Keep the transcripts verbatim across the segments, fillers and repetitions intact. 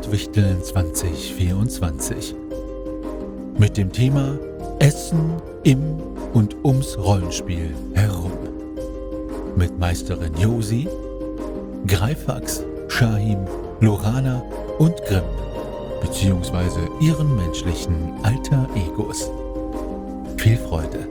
Pottwichteln zwanzig vierundzwanzig mit dem Thema Essen im und ums Rollenspiel herum. Mit Meisterin Josi, Greifax, Shahim, Lorana und Grimm, beziehungsweise ihren menschlichen Alter Egos. Viel Freude!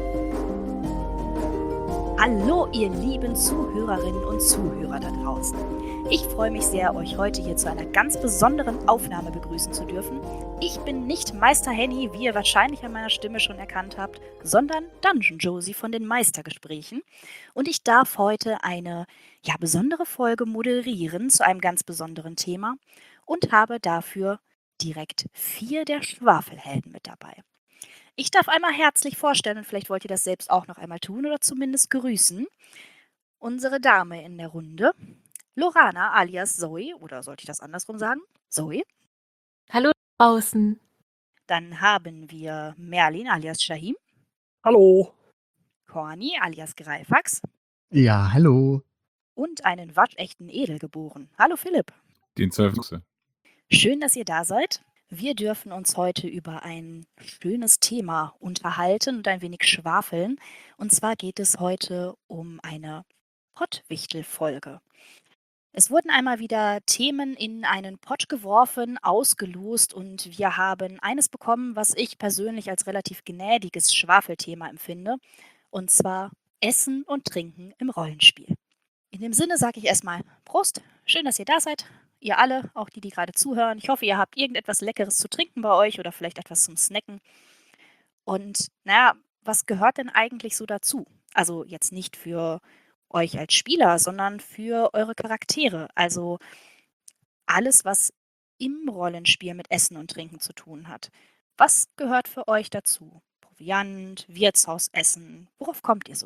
Hallo ihr lieben Zuhörerinnen und Zuhörer da draußen. Ich freue mich sehr, euch heute hier zu einer ganz besonderen Aufnahme begrüßen zu dürfen. Ich bin nicht Meister Henny, wie ihr wahrscheinlich an meiner Stimme schon erkannt habt, sondern Dungeon Josie von den Meistergesprächen. Und ich darf heute eine ja, besondere Folge moderieren zu einem ganz besonderen Thema und habe dafür direkt vier der Schwafelhelden mit dabei. Ich darf einmal herzlich vorstellen, und vielleicht wollt ihr das selbst auch noch einmal tun oder zumindest grüßen, unsere Dame in der Runde, Lorana alias Zoe, oder sollte ich das andersrum sagen? Zoe. Hallo draußen. Dann haben wir Merlin alias Shahim. Hallo. Corny alias Greifax. Ja, hallo. Und einen waschechten Edelgeboren. Hallo Philipp. Den Zwölfte. Schön, dass ihr da seid. Wir dürfen uns heute über ein schönes Thema unterhalten und ein wenig schwafeln. Und zwar geht es heute um eine Pottwichtel-Folge. Es wurden einmal wieder Themen in einen Pott geworfen, ausgelost und wir haben eines bekommen, was ich persönlich als relativ gnädiges Schwafelthema empfinde. Und zwar Essen und Trinken im Rollenspiel. In dem Sinne sage ich erstmal Prost, schön, dass ihr da seid. Ihr alle, auch die, die gerade zuhören. Ich hoffe, ihr habt irgendetwas Leckeres zu trinken bei euch oder vielleicht etwas zum Snacken. Und naja, was gehört denn eigentlich so dazu? Also jetzt nicht für euch als Spieler, sondern für eure Charaktere. Also alles, was im Rollenspiel mit Essen und Trinken zu tun hat. Was gehört für euch dazu? Proviant, Wirtshausessen, worauf kommt ihr so?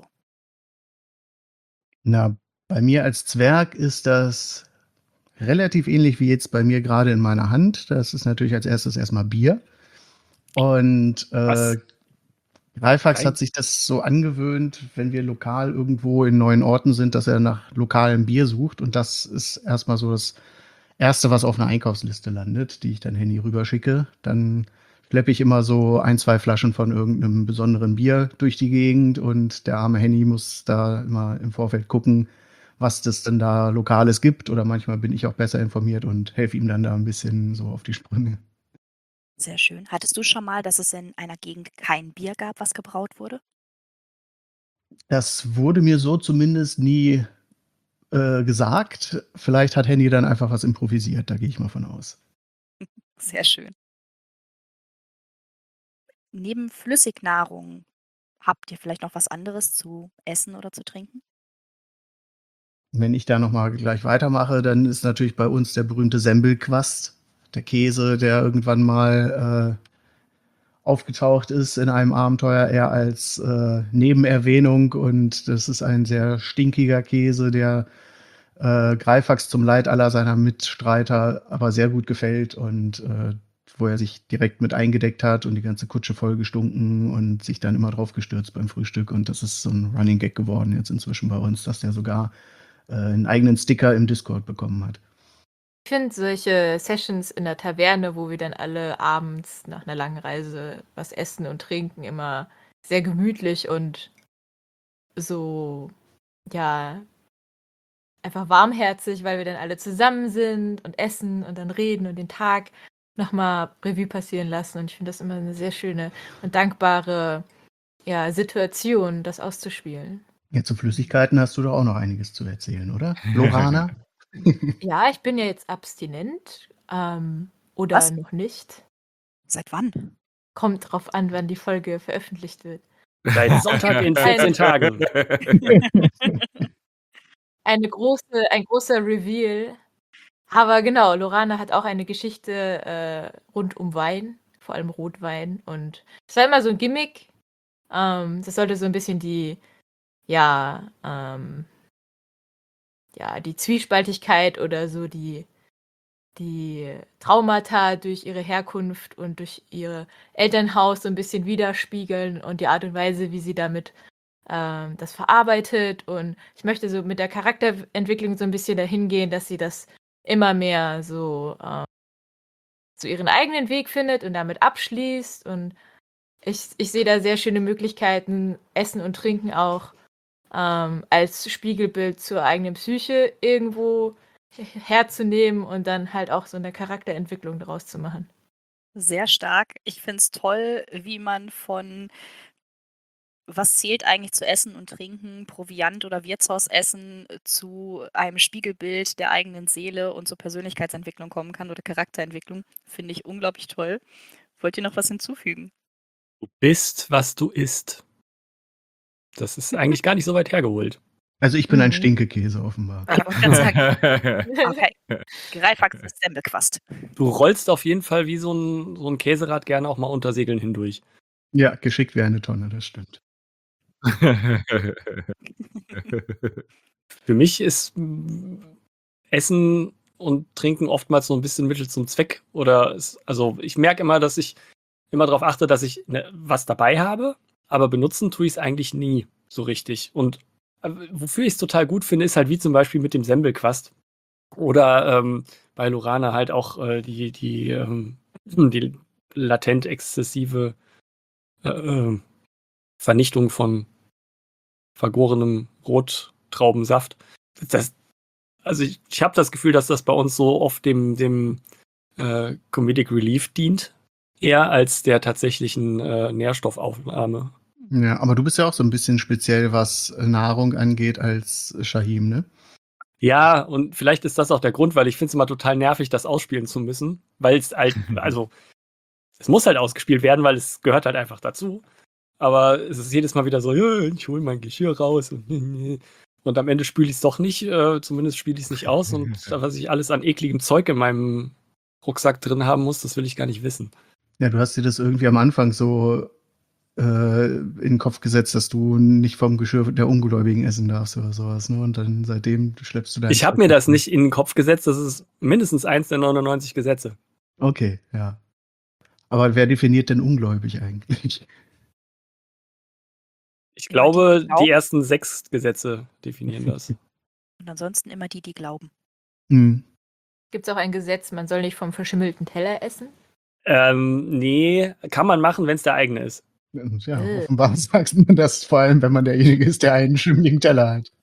Na, bei mir als Zwerg ist das relativ ähnlich wie jetzt bei mir gerade in meiner Hand. Das ist natürlich als erstes erstmal Bier. Und äh, Greifax hat sich das so angewöhnt, wenn wir lokal irgendwo in neuen Orten sind, dass er nach lokalem Bier sucht. Und das ist erstmal so das Erste, was auf einer Einkaufsliste landet, die ich dann Henny rüberschicke. Dann schleppe ich immer so ein, zwei Flaschen von irgendeinem besonderen Bier durch die Gegend. Und der arme Henny muss da immer im Vorfeld gucken, was das denn da Lokales gibt. Oder manchmal bin ich auch besser informiert und helfe ihm dann da ein bisschen so auf die Sprünge. Sehr schön. Hattest du schon mal, dass es in einer Gegend kein Bier gab, was gebraut wurde? Das wurde mir so zumindest nie äh, gesagt. Vielleicht hat Henny dann einfach was improvisiert, da gehe ich mal von aus. Sehr schön. Neben Flüssignahrung, habt ihr vielleicht noch was anderes zu essen oder zu trinken? Wenn ich da noch mal gleich weitermache, dann ist natürlich bei uns der berühmte Sembelquast, der Käse, der irgendwann mal äh, aufgetaucht ist in einem Abenteuer eher als äh, Nebenerwähnung. Und das ist ein sehr stinkiger Käse, der äh, Greifax zum Leid aller seiner Mitstreiter aber sehr gut gefällt und äh, wo er sich direkt mit eingedeckt hat und die ganze Kutsche voll gestunken und sich dann immer drauf gestürzt beim Frühstück. Und das ist so ein Running Gag geworden jetzt inzwischen bei uns, dass der sogar einen eigenen Sticker im Discord bekommen hat. Ich finde solche Sessions in der Taverne, wo wir dann alle abends nach einer langen Reise was essen und trinken, immer sehr gemütlich und so, ja, einfach warmherzig, weil wir dann alle zusammen sind und essen und dann reden und den Tag nochmal Revue passieren lassen. Und ich finde das immer eine sehr schöne und dankbare ja, Situation, das auszuspielen. Ja, zu Flüssigkeiten hast du doch auch noch einiges zu erzählen, oder? Lorana? Ja, ich bin ja jetzt abstinent. Ähm, oder Was? noch nicht. Seit wann? Kommt drauf an, wann die Folge veröffentlicht wird. Seit Sonntag in vierzehn Tagen. Eine große, ein großer Reveal. Aber genau, Lorana hat auch eine Geschichte äh, rund um Wein, vor allem Rotwein. Und es war immer so ein Gimmick. Ähm, das sollte so ein bisschen die ja, ähm, ja, die Zwiespaltigkeit oder so die, die Traumata durch ihre Herkunft und durch ihr Elternhaus so ein bisschen widerspiegeln und die Art und Weise, wie sie damit ähm, das verarbeitet. Und ich möchte so mit der Charakterentwicklung so ein bisschen dahin gehen, dass sie das immer mehr so ähm, so ihren eigenen Weg findet und damit abschließt. Und ich, ich sehe da sehr schöne Möglichkeiten, Essen und Trinken auch ähm, als Spiegelbild zur eigenen Psyche irgendwo herzunehmen und dann halt auch so eine Charakterentwicklung daraus zu machen. Sehr stark. Ich finde es toll, wie man von was zählt eigentlich zu Essen und Trinken, Proviant oder Wirtshausessen äh, zu einem Spiegelbild der eigenen Seele und zur Persönlichkeitsentwicklung kommen kann oder Charakterentwicklung. Finde ich unglaublich toll. Wollt ihr noch was hinzufügen? Du bist, was du isst. Das ist eigentlich gar nicht so weit hergeholt. Also ich bin ein Mhm. Stinkekäse offenbar. Ich wollte gerade sagen, okay, Greifax ist Semmelquast. Du rollst auf jeden Fall wie so ein, so ein Käserad gerne auch mal unter Segeln hindurch. Ja, geschickt wie eine Tonne, das stimmt. Für mich ist mm, Essen und Trinken oftmals so ein bisschen Mittel zum Zweck. Oder es, also ich merke immer, dass ich immer darauf achte, dass ich ne, was dabei habe, aber benutzen tue ich es eigentlich nie so richtig. Und äh, wofür ich es total gut finde, ist halt wie zum Beispiel mit dem Semmelquast. Oder ähm, bei Lorana halt auch äh, die, die, ähm, die latent exzessive äh, äh, Vernichtung von vergorenem Rottraubensaft. Das, also ich, ich habe das Gefühl, dass das bei uns so oft dem, dem äh, Comedic Relief dient, eher als der tatsächlichen äh, Nährstoffaufnahme. Ja, aber du bist ja auch so ein bisschen speziell, was Nahrung angeht, als Shahim, ne? Ja, und vielleicht ist das auch der Grund, weil ich finde es immer total nervig, das ausspielen zu müssen, weil es halt, also es muss halt ausgespielt werden, weil es gehört halt einfach dazu. Aber es ist jedes Mal wieder so, ja, ich hole mein Geschirr raus und, und am Ende spüle ich es doch nicht, äh, zumindest spiele ich es nicht aus und was ich alles an ekligem Zeug in meinem Rucksack drin haben muss, das will ich gar nicht wissen. Ja, du hast dir das irgendwie am Anfang so äh, in den Kopf gesetzt, dass du nicht vom Geschirr der Ungläubigen essen darfst oder sowas, ne? Und dann seitdem schleppst du dein Ich habe mir das nicht in den Kopf gesetzt, das ist mindestens eins der neunundneunzig Gesetze. Okay, ja. Aber wer definiert denn ungläubig eigentlich? Ich Immer die, glaube, die glauben. die ersten sechs Gesetze definieren das. Und ansonsten immer die, die glauben. Hm. Gibt es auch ein Gesetz, man soll nicht vom verschimmelten Teller essen? Ähm, nee, kann man machen, wenn es der eigene ist. Ja, Äh. offenbar sagt man das vor allem, wenn man derjenige ist, der einen schimmligen Teller hat.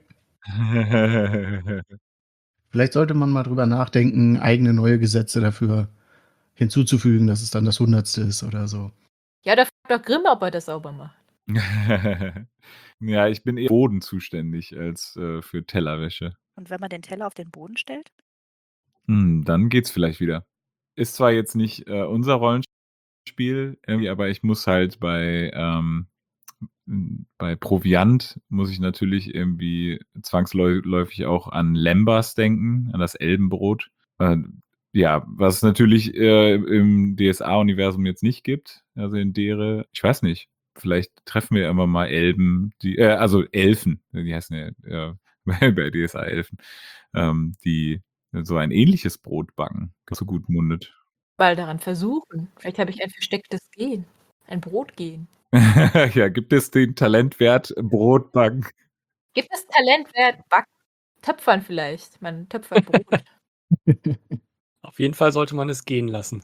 Vielleicht sollte man mal drüber nachdenken, eigene neue Gesetze dafür hinzuzufügen, dass es dann das Hundertste ist oder so. Ja, da fragt doch Grimm, ob er das sauber macht. Ja, ich bin eher Boden zuständig als äh, für Tellerwäsche. Und wenn man den Teller auf den Boden stellt? Hm, dann geht's vielleicht wieder. Ist zwar jetzt nicht äh, unser Rollenspiel, irgendwie, aber ich muss halt bei, ähm, m, bei Proviant muss ich natürlich irgendwie zwangsläufig auch an Lembas denken, an das Elbenbrot. Äh, ja, was es natürlich äh, im D S A-Universum jetzt nicht gibt. Also in Dere, ich weiß nicht, vielleicht treffen wir immer mal Elben, die, äh, also Elfen, die heißen ja äh, bei D S A Elfen, ähm, die so ein ähnliches Brot backen, das so gut mundet. Mal daran versuchen. Vielleicht habe ich ein verstecktes Gen. Ein Brotgen. Ja, gibt es den Talentwert Brot backen? Gibt es Talentwert Backen? Töpfern vielleicht. Man töpfert Brot. Auf jeden Fall sollte man es gehen lassen.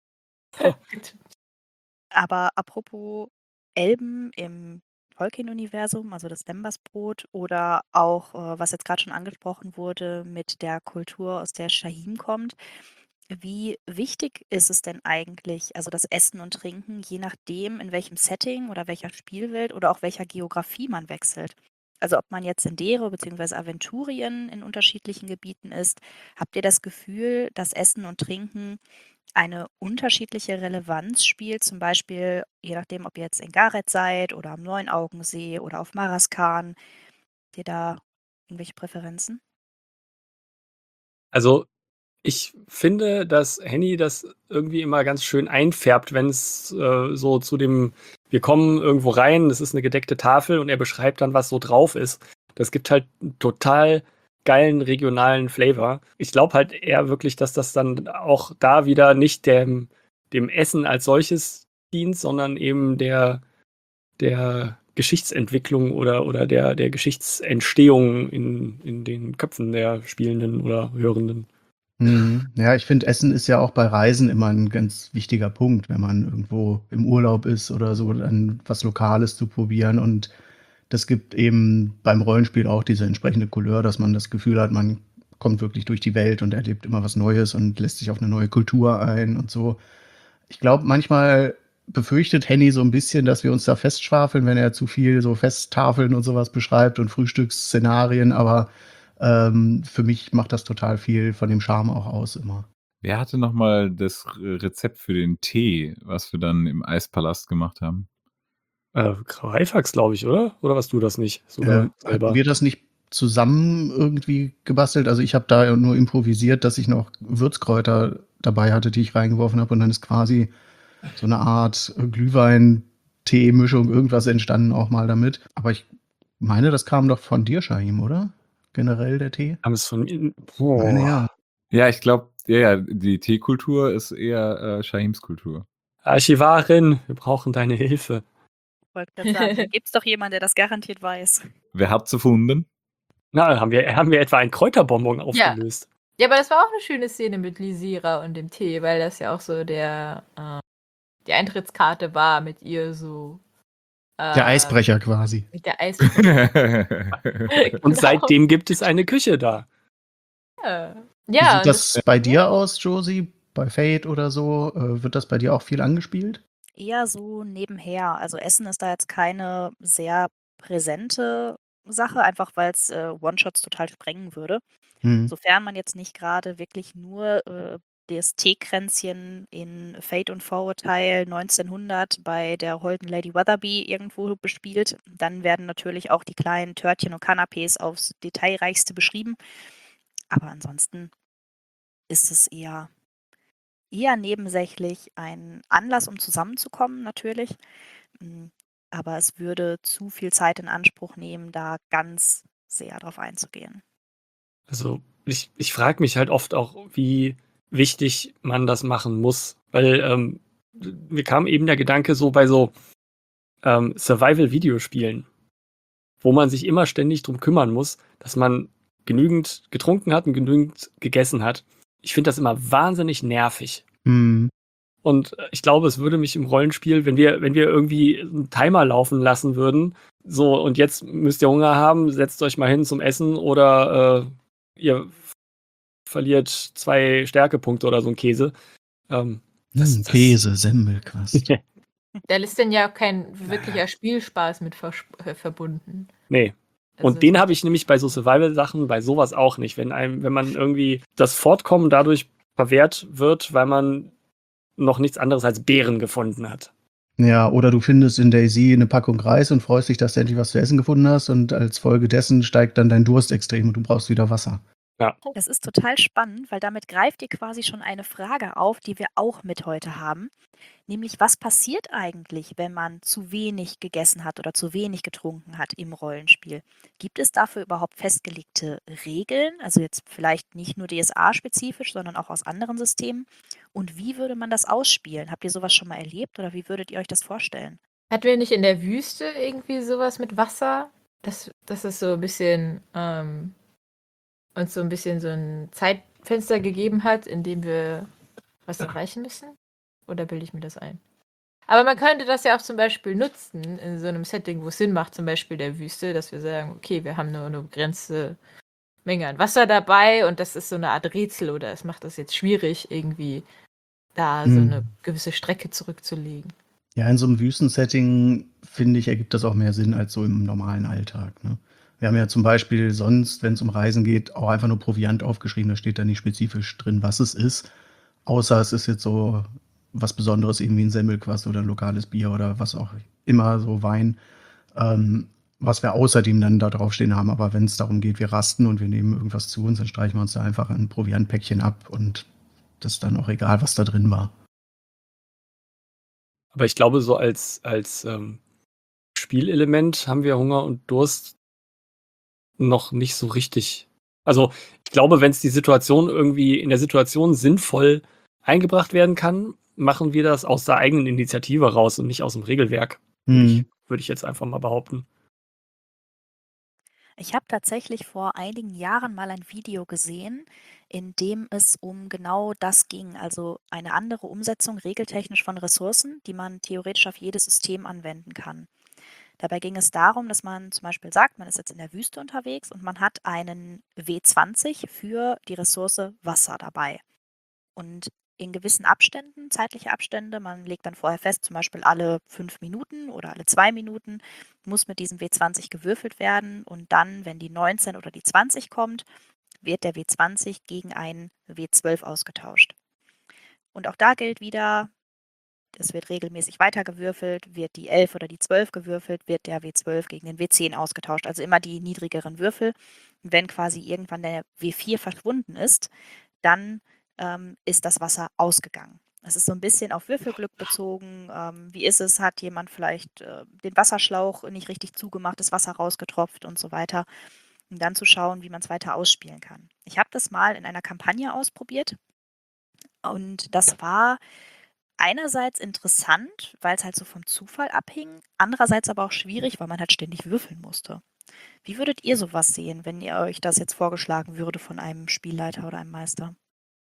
Aber apropos Elben im Tolkien-Universum, also das Lembas-Brot oder auch, äh, was jetzt gerade schon angesprochen wurde, mit der Kultur, aus der Shahim kommt. Wie wichtig ist es denn eigentlich, also das Essen und Trinken, je nachdem, in welchem Setting oder welcher Spielwelt oder auch welcher Geografie man wechselt? Also ob man jetzt in Dere bzw. Aventurien in unterschiedlichen Gebieten ist, habt ihr das Gefühl, dass Essen und Trinken eine unterschiedliche Relevanz spielt, zum Beispiel je nachdem, ob ihr jetzt in Gareth seid oder am Neunaugensee oder auf Maraskan? Habt ihr da irgendwelche Präferenzen? Also, ich finde, dass Henny das irgendwie immer ganz schön einfärbt, wenn es äh, so zu dem, wir kommen irgendwo rein, es ist eine gedeckte Tafel und er beschreibt dann, was so drauf ist. Das gibt halt einen total geilen regionalen Flavor. Ich glaube halt eher wirklich, dass das dann auch da wieder nicht dem, dem Essen als solches dient, sondern eben der, der Geschichtsentwicklung oder, oder der, der Geschichtsentstehung in, in den Köpfen der Spielenden oder Hörenden. Mhm. Ja, ich finde, Essen ist ja auch bei Reisen immer ein ganz wichtiger Punkt, wenn man irgendwo im Urlaub ist oder so, dann was Lokales zu probieren. Und das gibt eben beim Rollenspiel auch diese entsprechende Couleur, dass man das Gefühl hat, man kommt wirklich durch die Welt und erlebt immer was Neues und lässt sich auf eine neue Kultur ein und so. Ich glaube, manchmal befürchtet Henny so ein bisschen, dass wir uns da festschwafeln, wenn er zu viel so Festtafeln und sowas beschreibt und Frühstücksszenarien, aber ähm, für mich macht das total viel von dem Charme auch aus immer. Wer hatte noch mal das Re Rezept für den Tee, was wir dann im Eispalast gemacht haben? Äh, Greifax, glaube ich, oder? Oder warst du das nicht sogar Äh, hatten selber? wir das nicht zusammen irgendwie gebastelt? Also ich habe da nur improvisiert, dass ich noch Würzkräuter dabei hatte, die ich reingeworfen habe und dann ist quasi so eine Art Glühwein-Tee-Mischung, irgendwas entstanden auch mal damit. Aber ich meine, das kam doch von dir, Shaim, oder? Generell der Tee? Haben es von mir. Meine Boah. ja. Ja, ich glaube, ja, ja, die Teekultur ist eher äh, Shahims Kultur. Archivarin, wir brauchen deine Hilfe. Wollte gerade sagen, da gibt's doch jemanden, der das garantiert weiß. Wer hat's erfunden? Na, haben wir, haben wir etwa ein Kräuterbonbon Ja. aufgelöst? Ja, aber das war auch eine schöne Szene mit Lysira und dem Tee, weil das ja auch so der äh, die Eintrittskarte war mit ihr so. Der Äh, Eisbrecher quasi. mit der Eisbrecher. Und Genau. seitdem gibt es eine Küche da. Ja, Wie ja sieht und das das, bei dir aus, Josie? Bei Fate oder so? Äh, wird das bei dir auch viel angespielt? Eher so nebenher. Also Essen ist da jetzt keine sehr präsente Sache, einfach weil es äh, One-Shots total sprengen würde. Hm. Sofern man jetzt nicht gerade wirklich nur äh, das Teekränzchen in Fate und Vorurteil neunzehnhundert bei der holden Lady Weatherby irgendwo bespielt, dann werden natürlich auch die kleinen Törtchen und Canapés aufs Detailreichste beschrieben. Aber ansonsten ist es eher, eher nebensächlich ein Anlass, um zusammenzukommen, natürlich. Mm, Aber es würde zu viel Zeit in Anspruch nehmen, da ganz sehr drauf einzugehen. Also ich, ich frage mich halt oft auch, wie wichtig man das machen muss. Weil ähm, mir kam eben der Gedanke so bei so ähm, Survival-Videospielen, wo man sich immer ständig drum kümmern muss, dass man genügend getrunken hat und genügend gegessen hat. Ich finde das immer wahnsinnig nervig. Hm. Und äh, ich glaube, es würde mich im Rollenspiel, wenn wir, wenn wir irgendwie einen Timer laufen lassen würden, so, und jetzt müsst ihr Hunger haben, setzt euch mal hin zum Essen oder äh, ihr verliert zwei Stärkepunkte oder so ein Käse. Ähm, das, Hm, das, Käse, Semmelquast. da ist denn ja kein wirklicher Spielspaß mit vers äh, verbunden. nee. Also Und den es- habe ich nämlich bei so Survival-Sachen, bei sowas auch nicht. Wenn einem, wenn man irgendwie das Fortkommen dadurch verwehrt wird, weil man noch nichts anderes als Beeren gefunden hat. Ja, oder du findest in Daisy eine Packung Reis und freust dich, dass du endlich was zu essen gefunden hast und als Folge dessen steigt dann dein Durst extrem und du brauchst wieder Wasser. Das ist total spannend, weil damit greift ihr quasi schon eine Frage auf, die wir auch mit heute haben. Nämlich, was passiert eigentlich, wenn man zu wenig gegessen hat oder zu wenig getrunken hat im Rollenspiel? Gibt es dafür überhaupt festgelegte Regeln? Also jetzt vielleicht nicht nur D S A-spezifisch, sondern auch aus anderen Systemen. Und wie würde man das ausspielen? Habt ihr sowas schon mal erlebt oder wie würdet ihr euch das vorstellen? Hatten wir nicht in der Wüste irgendwie sowas mit Wasser? Das, das ist so ein bisschen ähm, uns so ein bisschen so ein Zeitfenster gegeben hat, in dem wir was erreichen müssen? Oder bilde ich mir das ein? Aber man könnte das ja auch zum Beispiel nutzen in so einem Setting, wo es Sinn macht, zum Beispiel der Wüste, dass wir sagen, okay, wir haben nur eine begrenzte Menge an Wasser dabei und das ist so eine Art Rätsel oder es macht das jetzt schwierig, irgendwie da so Hm. eine gewisse Strecke zurückzulegen. Ja, in so einem Wüstensetting, finde ich, ergibt das auch mehr Sinn als so im normalen Alltag. Ne? Wir haben ja zum Beispiel sonst, wenn es um Reisen geht, auch einfach nur Proviant aufgeschrieben. Da steht da nicht spezifisch drin, was es ist. Außer es ist jetzt so was Besonderes, irgendwie ein Semmelquast oder ein lokales Bier oder was auch immer, so Wein, ähm, was wir außerdem dann da draufstehen haben. Aber wenn es darum geht, wir rasten und wir nehmen irgendwas zu uns, dann streichen wir uns da einfach ein Proviantpäckchen ab und das ist dann auch egal, was da drin war. Aber ich glaube, so als, als ähm, Spielelement haben wir Hunger und Durst noch nicht so richtig. Also ich glaube, wenn es die Situation irgendwie in der Situation sinnvoll eingebracht werden kann, machen wir das aus der eigenen Initiative raus und nicht aus dem Regelwerk. Würde ich, Hm. würde ich jetzt einfach mal behaupten. Ich habe tatsächlich vor einigen Jahren mal ein Video gesehen, in dem es um genau das ging, also eine andere Umsetzung regeltechnisch von Ressourcen, die man theoretisch auf jedes System anwenden kann. Dabei ging es darum, dass man zum Beispiel sagt, man ist jetzt in der Wüste unterwegs und man hat einen W zwanzig für die Ressource Wasser dabei. Und in gewissen Abständen, zeitliche Abstände, man legt dann vorher fest, zum Beispiel alle fünf Minuten oder alle zwei Minuten muss mit diesem W zwanzig gewürfelt werden und dann, wenn die neunzehn oder die zwanzig kommt, wird der W zwanzig gegen einen W zwölf ausgetauscht. Und auch da gilt wieder, es wird regelmäßig weitergewürfelt, wird die elf oder die zwölf gewürfelt, wird der W zwölf gegen den W zehn ausgetauscht, also immer die niedrigeren Würfel. Und wenn quasi irgendwann der W vier verschwunden ist, dann ähm, ist das Wasser ausgegangen. Das ist so ein bisschen auf Würfelglück bezogen. Ähm, wie ist es? Hat jemand vielleicht äh, den Wasserschlauch nicht richtig zugemacht, das Wasser rausgetropft und so weiter. Und dann zu schauen, wie man es weiter ausspielen kann. Ich habe das mal in einer Kampagne ausprobiert und das war einerseits interessant, weil es halt so vom Zufall abhing, andererseits aber auch schwierig, weil man halt ständig würfeln musste. Wie würdet ihr sowas sehen, wenn ihr euch das jetzt vorgeschlagen würde von einem Spielleiter oder einem Meister?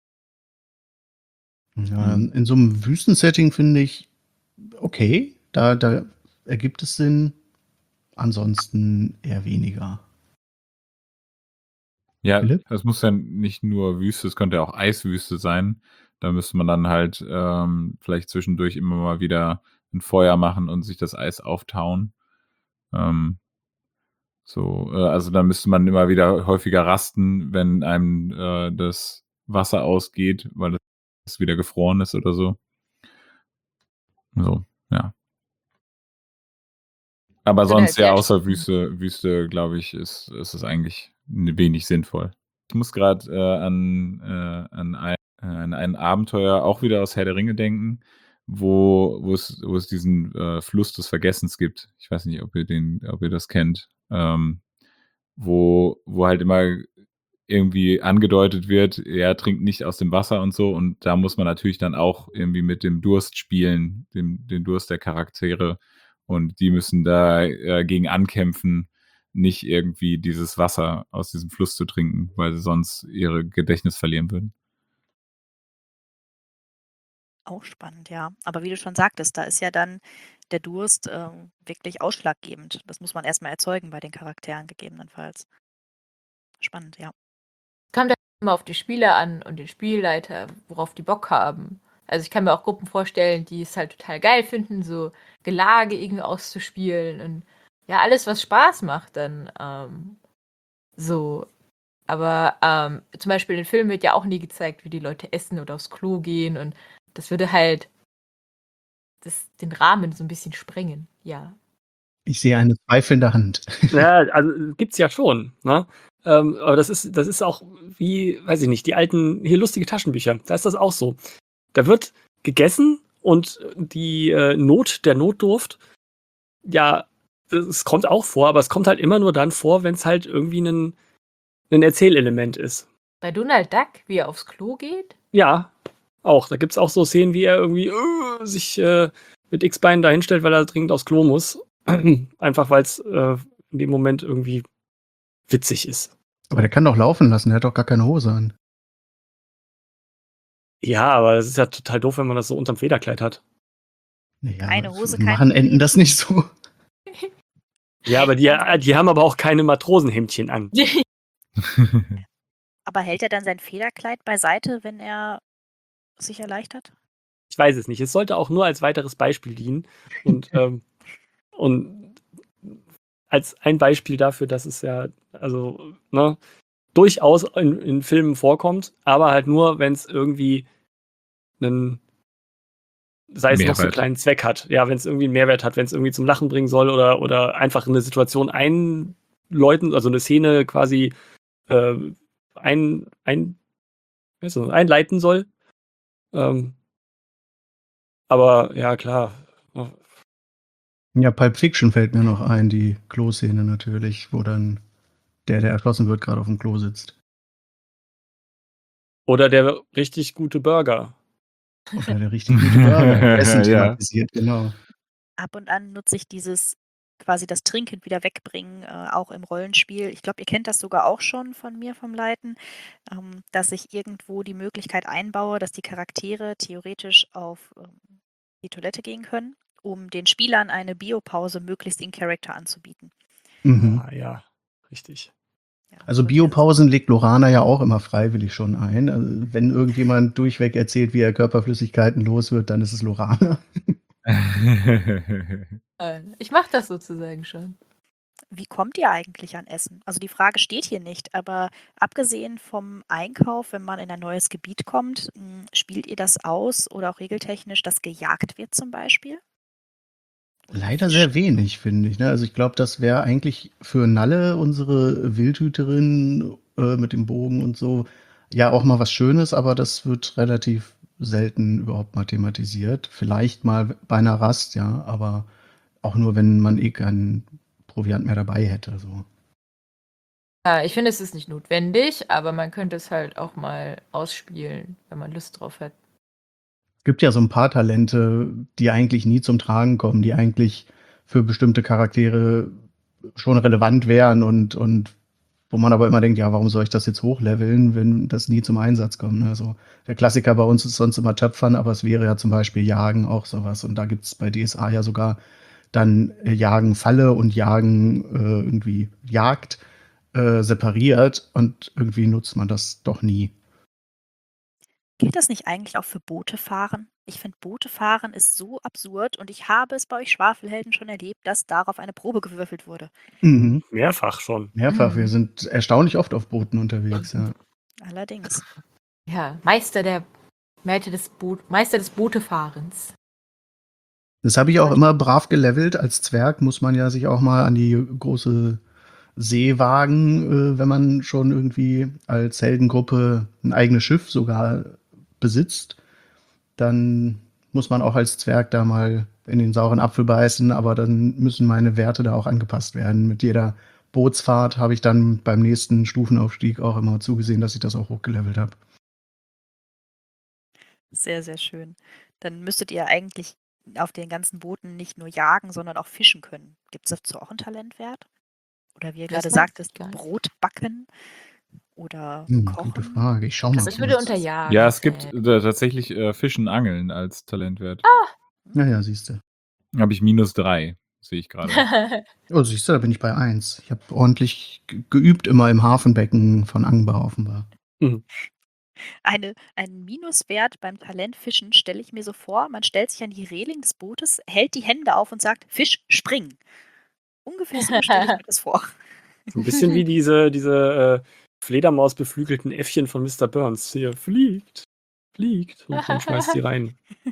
Ja, in so einem Wüstensetting finde ich okay, da, da ergibt es Sinn. Ansonsten eher weniger. Ja, Philipp? es muss ja nicht nur Wüste, es könnte ja auch Eiswüste sein. Da müsste man dann halt ähm, vielleicht zwischendurch immer mal wieder ein Feuer machen und sich das Eis auftauen. Ähm, so, äh, also da müsste man immer wieder häufiger rasten, wenn einem äh, das Wasser ausgeht, weil es wieder gefroren ist oder so. So, ja. Aber Sind halt sonst ja, sehr außer sch- Wüste, Wüste, glaube ich, ist, ist es eigentlich wenig sinnvoll. Ich muss gerade äh, an, äh, an, ein, äh, an ein Abenteuer auch wieder aus Herr der Ringe denken, wo, wo, es, wo es diesen äh, Fluss des Vergessens gibt. Ich weiß nicht, ob ihr den, ob ihr das kennt. Ähm, wo, wo halt immer irgendwie angedeutet wird, er trinkt nicht aus dem Wasser und so. Und da muss man natürlich dann auch irgendwie mit dem Durst spielen, dem, den Durst der Charaktere. Und die müssen da äh, gegen ankämpfen, nicht irgendwie dieses Wasser aus diesem Fluss zu trinken, weil sie sonst ihre Gedächtnis verlieren würden. Auch spannend, ja. Aber wie du schon sagtest, da ist ja dann der Durst ähm, wirklich ausschlaggebend. Das muss man erstmal erzeugen bei den Charakteren gegebenenfalls. Spannend, ja. Kommt ja immer auf die Spieler an und den Spielleiter, worauf die Bock haben. Also ich kann mir auch Gruppen vorstellen, die es halt total geil finden, so Gelage irgendwie auszuspielen und ja, alles, was Spaß macht, dann ähm, so. Aber ähm, zum Beispiel in Filmen wird ja auch nie gezeigt, wie die Leute essen oder aufs Klo gehen und das würde halt das, den Rahmen so ein bisschen sprengen, ja. Ich sehe eine zweifelnde Hand. Ja, also gibt's ja schon, ne? Ähm, aber das ist, das ist auch wie, weiß ich nicht, die alten, hier lustige Taschenbücher. Da ist das auch so. Da wird gegessen und die äh, Not, der Notdurft, ja, es kommt auch vor, aber es kommt halt immer nur dann vor, wenn es halt irgendwie ein, ein Erzählelement ist. Bei Donald Duck, wie er aufs Klo geht? Ja, auch. Da gibt's auch so Szenen, wie er irgendwie äh, sich äh, mit X-Beinen da hinstellt, weil er dringend aufs Klo muss. Einfach weil es äh, in dem Moment irgendwie witzig ist. Aber der kann doch laufen lassen, der hat doch gar keine Hose an. Ja, aber es ist ja total doof, wenn man das so unterm Federkleid hat. Naja, Keine Hose, kein machen Problem. Enten das nicht so? Ja, aber die, die haben aber auch keine Matrosenhemdchen an. Aber hält er dann sein Federkleid beiseite, wenn er sich erleichtert? Ich weiß es nicht. Es sollte auch nur als weiteres Beispiel dienen. Und, ähm, und als ein Beispiel dafür, dass es ja, also, ne, durchaus in, in Filmen vorkommt, aber halt nur, wenn es irgendwie einen, sei es noch so Mehrwert. kleinen Zweck hat. Ja, wenn es irgendwie einen Mehrwert hat, wenn es irgendwie zum Lachen bringen soll oder, oder einfach eine Situation einläuten, also eine Szene quasi äh, ein, ein, weißt du, einleiten soll. Ähm, aber ja, klar. Ja, Pulp Fiction fällt mir noch ein, die Klo-Szene natürlich, wo dann der, der erschossen wird, gerade auf dem Klo sitzt. Oder der richtig gute Burger. Oder der richtig gute Burger. Essen Ja. thematisiert, genau. Ab und an nutze ich dieses quasi das Trinken wieder wegbringen, äh, auch im Rollenspiel. Ich glaube, ihr kennt das sogar auch schon von mir vom Leiten, ähm, dass ich irgendwo die Möglichkeit einbaue, dass die Charaktere theoretisch auf ähm, die Toilette gehen können, um den Spielern eine Biopause möglichst in Character anzubieten. Mhm. Ah, ja, richtig. Ja, Also so dieses- Biopausen legt Lorana ja auch immer freiwillig schon ein. Also wenn irgendjemand durchweg erzählt, wie er Körperflüssigkeiten los wird, dann ist es Lorana. Äh, Ich mache das sozusagen schon. Wie kommt ihr eigentlich an Essen? Also die Frage steht hier nicht, aber abgesehen vom Einkauf, wenn man in ein neues Gebiet kommt, m, spielt ihr das aus oder auch regeltechnisch, dass gejagt wird zum Beispiel? Oder Leider gefischt? sehr wenig, finde ich. Ne? Also ich glaube, das wäre eigentlich für Nalle, unsere Wildhüterin äh, mit dem Bogen und so, ja auch mal was Schönes, aber das wird relativ selten überhaupt mal thematisiert. Vielleicht mal bei einer Rast, ja, aber auch nur, wenn man eh keinen Proviant mehr dabei hätte. So. Ja, ich finde, es ist nicht notwendig, aber man könnte es halt auch mal ausspielen, wenn man Lust drauf hat. Es gibt ja so ein paar Talente, die eigentlich nie zum Tragen kommen, die eigentlich für bestimmte Charaktere schon relevant wären und, und wo man aber immer denkt, ja, warum soll ich das jetzt hochleveln, wenn das nie zum Einsatz kommt. Ne? Also der Klassiker bei uns ist sonst immer Töpfern, aber es wäre ja zum Beispiel Jagen auch sowas. Und da gibt es bei D S A ja sogar dann äh, Jagen Falle und Jagen äh, irgendwie Jagd äh, separiert und irgendwie nutzt man das doch nie. Gilt das nicht eigentlich auch für Boote fahren? Ich finde, Boote fahren ist so absurd und ich habe es bei euch Schwafelhelden schon erlebt, dass darauf eine Probe gewürfelt wurde. Mhm. Mehrfach schon. Mehrfach, wir Mhm. sind erstaunlich oft auf Booten unterwegs, ja. Allerdings. Ja, Meister der Meister des, Boot, Meister des Bootefahrens. Das habe ich auch immer brav gelevelt. Als Zwerg muss man ja sich auch mal an die große See wagen, äh, wenn man schon irgendwie als Heldengruppe ein eigenes Schiff sogar besitzt. Dann muss man auch als Zwerg da mal in den sauren Apfel beißen, aber dann müssen meine Werte da auch angepasst werden. Mit jeder Bootsfahrt habe ich dann beim nächsten Stufenaufstieg auch immer zugesehen, dass ich das auch hochgelevelt habe. Sehr, sehr schön. Dann müsstet ihr eigentlich auf den ganzen Booten nicht nur jagen, sondern auch fischen können. Gibt es dazu auch einen Talentwert? Oder wie ihr Das gerade weiß sagtest, ich gar nicht. Brot backen oder Hm, kochen? gute Frage. Ich schau Gibt mal es Das nicht würde kurz. unter Jagen Ja, es gibt zählen. äh, tatsächlich äh, Fischen, Angeln als Talentwert. Naja, siehst du. Habe ich minus drei, sehe ich gerade. Oh, siehst du, da bin ich bei eins. Ich habe ordentlich ge- geübt immer im Hafenbecken von Angbar offenbar. Mhm. Eine, einen Minuswert beim Talentfischen stelle ich mir so vor, man stellt sich an die Reling des Bootes, hält die Hände auf und sagt, Fisch, springen. Ungefähr so stelle ich mir das vor. So ein bisschen wie diese, diese äh, Fledermausbeflügelten Äffchen von Mister Burns. Hier, fliegt, fliegt. Und dann schmeißt sie rein.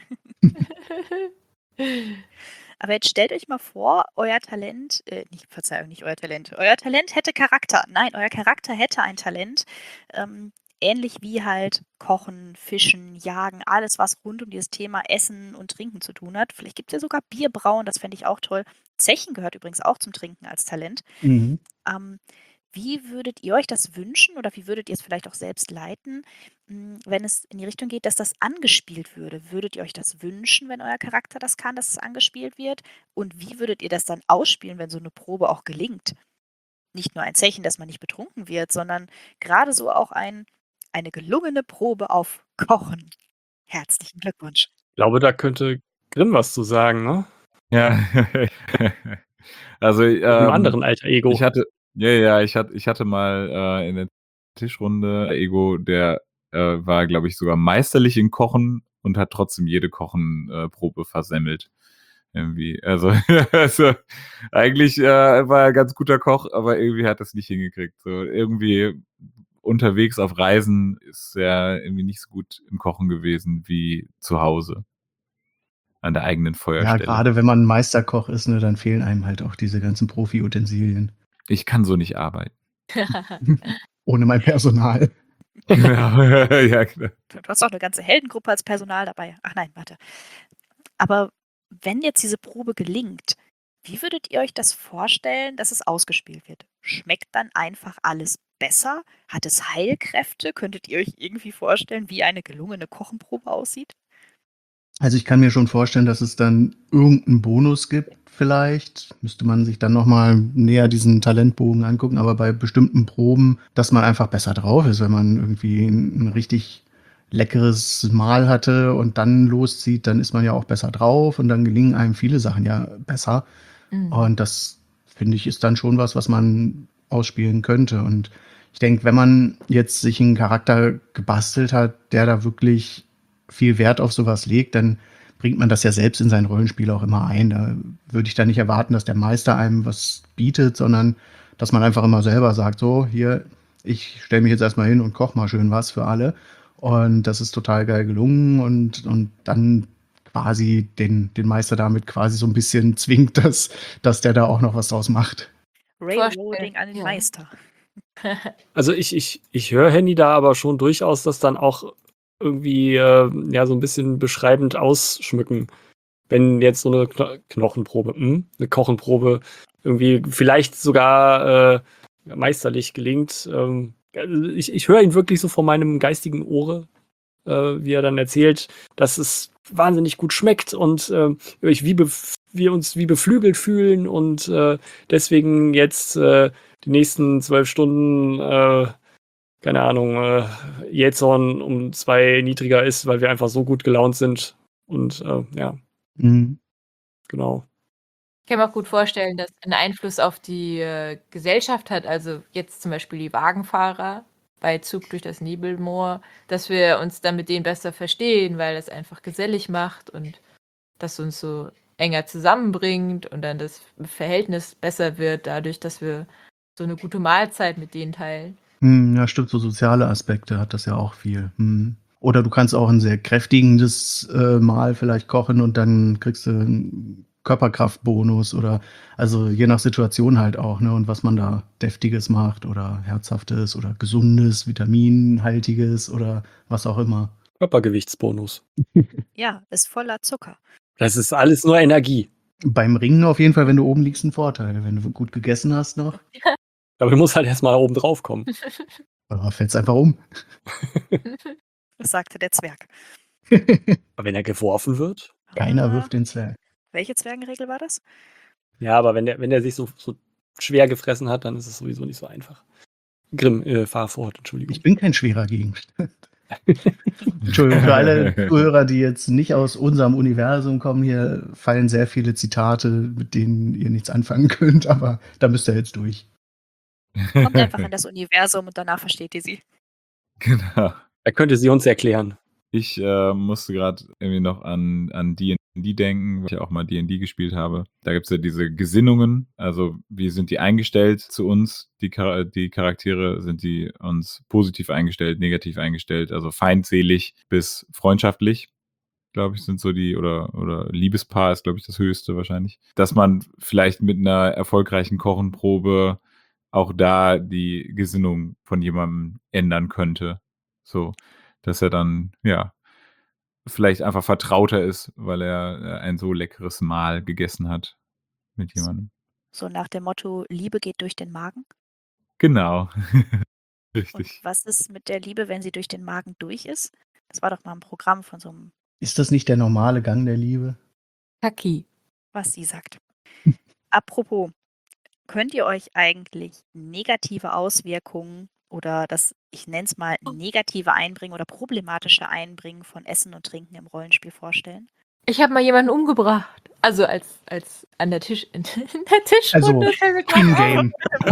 Aber jetzt stellt euch mal vor, euer Talent, äh, nicht, Verzeihung, nicht euer Talent, euer Talent hätte Charakter. Nein, euer Charakter hätte ein Talent, ähm, ähnlich wie halt Kochen, Fischen, Jagen, alles, was rund um dieses Thema Essen und Trinken zu tun hat. Vielleicht gibt es ja sogar Bierbrauen, das fände ich auch toll. Zechen gehört übrigens auch zum Trinken als Talent. Mhm. Ähm, wie würdet ihr euch das wünschen oder wie würdet ihr es vielleicht auch selbst leiten, mh, wenn es in die Richtung geht, dass das angespielt würde? Würdet ihr euch das wünschen, wenn euer Charakter das kann, dass es angespielt wird? Und wie würdet ihr das dann ausspielen, wenn so eine Probe auch gelingt? Nicht nur ein Zeichen, dass man nicht betrunken wird, sondern gerade so auch ein, eine gelungene Probe auf Kochen. Herzlichen Glückwunsch. Ich glaube, da könnte Grimm was zu sagen, ne? Ja. Also, Mit einem ähm, anderen alter Ego. ich hatte ja, ja, ich hatte ich hatte mal, äh, in der Tischrunde Ego, der, äh, war, glaube ich, sogar meisterlich in Kochen und hat trotzdem jede Kochenprobe äh, Probe versemmelt. Irgendwie. Also also, eigentlich, äh, war er 'n ganz guter Koch, aber irgendwie hat er's nicht hingekriegt. So irgendwie unterwegs auf Reisen ist er irgendwie nicht so gut im Kochen gewesen wie zu Hause an der eigenen Ja, Feuerstelle. gerade wenn man Meisterkoch ist, ne, dann fehlen einem halt auch diese ganzen Profi-Utensilien. Ich kann so nicht arbeiten. Ohne mein Personal. Ja, ja, klar. Du hast auch eine ganze Heldengruppe als Personal dabei. Ach nein, warte. Aber wenn jetzt diese Probe gelingt, wie würdet ihr euch das vorstellen, dass es ausgespielt wird? Schmeckt dann einfach alles besser? Hat es Heilkräfte? Könntet ihr euch irgendwie vorstellen, wie eine gelungene Kochenprobe aussieht? Also, ich kann mir schon vorstellen, dass es dann irgendeinen Bonus gibt vielleicht. Müsste man sich dann noch mal näher diesen Talentbogen angucken, aber bei bestimmten Proben, dass man einfach besser drauf ist, wenn man irgendwie 'n 'n richtig leckeres Mahl hatte und dann loszieht, dann ist man ja auch besser drauf und dann gelingen einem viele Sachen ja besser. Mhm. Und das, finde ich, ist dann schon was, was man ausspielen könnte. Und ich denke, wenn man jetzt sich 'n Charakter gebastelt hat, der da wirklich viel Wert auf so was legt, dann bringt man das ja selbst in sein Rollenspiel auch immer ein. Da würde ich dann nicht erwarten, dass der Meister einem was bietet, sondern dass man einfach immer selber sagt: „So, hier, ich stelle mich jetzt erst mal hin und koche mal schön was für alle.“ Und das ist total geil gelungen und und dann quasi den den Meister damit quasi so 'n bisschen zwingt, dass dass der da auch noch was draus macht. Vorstellen, Railroading an den ja. Meister. Also, ich ich ich höre Henny da aber schon durchaus das dann auch irgendwie, äh, ja, so 'n bisschen beschreibend ausschmücken. Wenn jetzt so 'ne Kno Knochenprobe, hm, 'ne Kochenprobe irgendwie vielleicht sogar, äh, meisterlich gelingt. Ähm, also, ich ich höre ihn wirklich so vor meinem geistigen Ohre, äh, wie er dann erzählt, dass es wahnsinnig gut schmeckt und, ähm, ich wie bef wir uns wie beflügelt fühlen und, äh, deswegen jetzt, äh, die nächsten zwölf Stunden, äh, keine Ahnung, äh, Jähzorn um zwei niedriger ist, weil wir einfach so gut gelaunt sind und, äh, ja. Mhm. Genau. Ich kann mir auch gut vorstellen, dass 'n Einfluss auf die, äh, Gesellschaft hat, also jetzt zum Beispiel die Wagenfahrer bei Zug durch das Nebelmoor, dass wir uns dann mit denen besser verstehen, weil das einfach gesellig macht und das uns so enger zusammenbringt und dann das Verhältnis besser wird dadurch, dass wir so 'ne gute Mahlzeit mit denen teilen. Mhm, ja, stimmt, so soziale Aspekte hat das ja auch viel. Mhm. Oder du kannst auch 'n sehr kräftigendes, äh, Mahl vielleicht kochen und dann kriegst du 'n Körperkraftbonus oder also, je nach Situation halt auch, ne, und was man da Deftiges macht oder Herzhaftes oder Gesundes, Vitaminhaltiges oder was auch immer. Körpergewichtsbonus. Ja, ist voller Zucker. Das ist alles nur Energie. Beim Ringen auf jeden Fall, wenn du oben liegst, 'n Vorteil. Wenn du gut gegessen hast noch. Aber du musst halt erst mal oben drauf kommen. Ja, fällst einfach um. Das sagte der Zwerg. Aber wenn er geworfen wird? Keiner Ah. wirft den Zwerg. Welche Zwergenregel war das? Ja, aber wenn der wenn der sich so so schwer gefressen hat, dann ist es sowieso nicht so einfach. Grimm, äh, fahr fort, Entschuldigung. Ich bin kein schwerer Gegenstand. Entschuldigung, für alle Zuhörer, die jetzt nicht aus unserem Universum kommen, hier fallen sehr viele Zitate, mit denen ihr nichts anfangen könnt, aber da müsst ihr jetzt durch. Kommt einfach in das Universum und danach versteht ihr sie. Genau. Er könnte sie uns erklären. Ich, äh, musste grad irgendwie noch an an D and D denken, weil ich auch mal D and D gespielt habe. Da gibt's ja diese Gesinnungen, also wie sind die eingestellt zu uns, die Chara die Charaktere? Sind die uns positiv eingestellt, negativ eingestellt, also feindselig bis freundschaftlich, glaube ich, sind so die oder oder Liebespaar ist, glaube ich, das Höchste wahrscheinlich. Dass man vielleicht mit 'ner erfolgreichen Kochenprobe auch da die Gesinnung von jemandem ändern könnte. So, dass er dann, ja, vielleicht einfach vertrauter ist, weil er, äh, ein so leckeres Mahl gegessen hat mit jemandem. So nach dem Motto: „Liebe geht durch den Magen?“ Genau. Und Richtig. was ist mit der Liebe, wenn sie durch den Magen durch ist? Das war doch mal 'n Programm von so 'm Ist das nicht der normale Gang der Liebe? Kaki. was sie sagt. Apropos, könnt ihr euch eigentlich negative Auswirkungen oder das, ich nenne es mal, negative Einbringen oder problematische Einbringen von Essen und Trinken im Rollenspiel vorstellen? Ich habe mal jemanden umgebracht. Also als als an der Tisch in in der Tischrunde. Also, fällt mir grad in-game.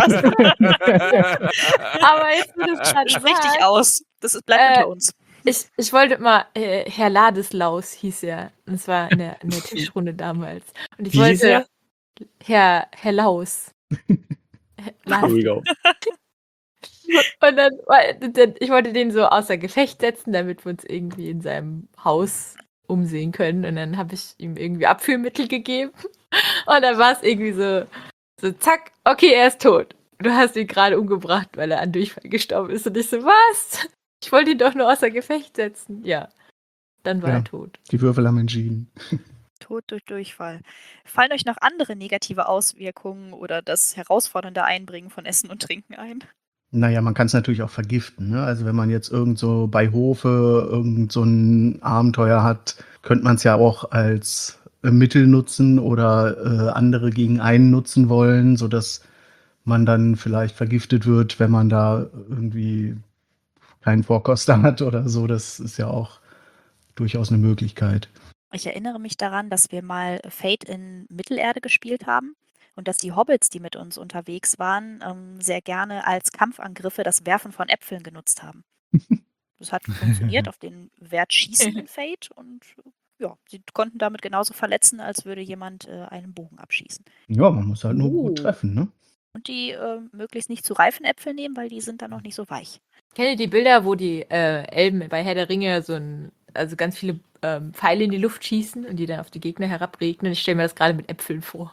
auf. Aber jetzt, wo du's Sch grad sprich dich sagst, aus. Das ist bleibt äh, unter uns. ich ich wollte mal äh, Herr Ladeslaus hieß er. Und zwar in der in der Tischrunde damals. Und ich Wie hieß wollte er? Herr Herr Laus. Las Here we go. Und dann weil d ich wollte den so außer Gefecht setzen, damit wir uns irgendwie in seinem Haus umsehen können. Und dann habe ich ihm irgendwie Abführmittel gegeben. Und dann war's irgendwie so so zack, okay, er ist tot. Du hast ihn grade umgebracht, weil er an Durchfall gestorben ist. Und ich so: „Was? Ich wollte ihn doch nur außer Gefecht setzen.“ Ja, dann war Ja, er tot. die Würfel haben entschieden. Tod durch Durchfall. Fallen euch noch andere negative Auswirkungen oder das herausfordernde Einbringen von Essen und Trinken ein? Naja, man kann es natürlich auch vergiften, ne? Also, wenn man jetzt irgend so bei Hofe irgend so 'n Abenteuer hat, könnte man's ja auch als, äh, Mittel nutzen oder, äh, andere gegen einen nutzen wollen, sodass man dann vielleicht vergiftet wird, wenn man da irgendwie keinen Vorkoster hat oder so. Das ist ja auch durchaus 'ne Möglichkeit. Ich erinnere mich daran, dass wir mal Fate in Mittelerde gespielt haben und dass die Hobbits, die mit uns unterwegs waren, ähm, sehr gerne als Kampfangriffe das Werfen von Äpfeln genutzt haben. Das hat funktioniert auf den Wert Schießen in Fate und, ja, sie konnten damit genauso verletzen, als würde jemand, äh, einen Bogen abschießen. Ja, man muss halt nur Oh. gut treffen, ne? Und die, äh, möglichst nicht zu reifen Äpfel nehmen, weil die sind dann noch nicht so weich. Kennt ihr die Bilder, wo die äh, Elben bei Herr der Ringe so ein, also ganz viele ähm, Pfeile in die Luft schießen und die dann auf die Gegner herabregnen? Ich stelle mir das gerade mit Äpfeln vor.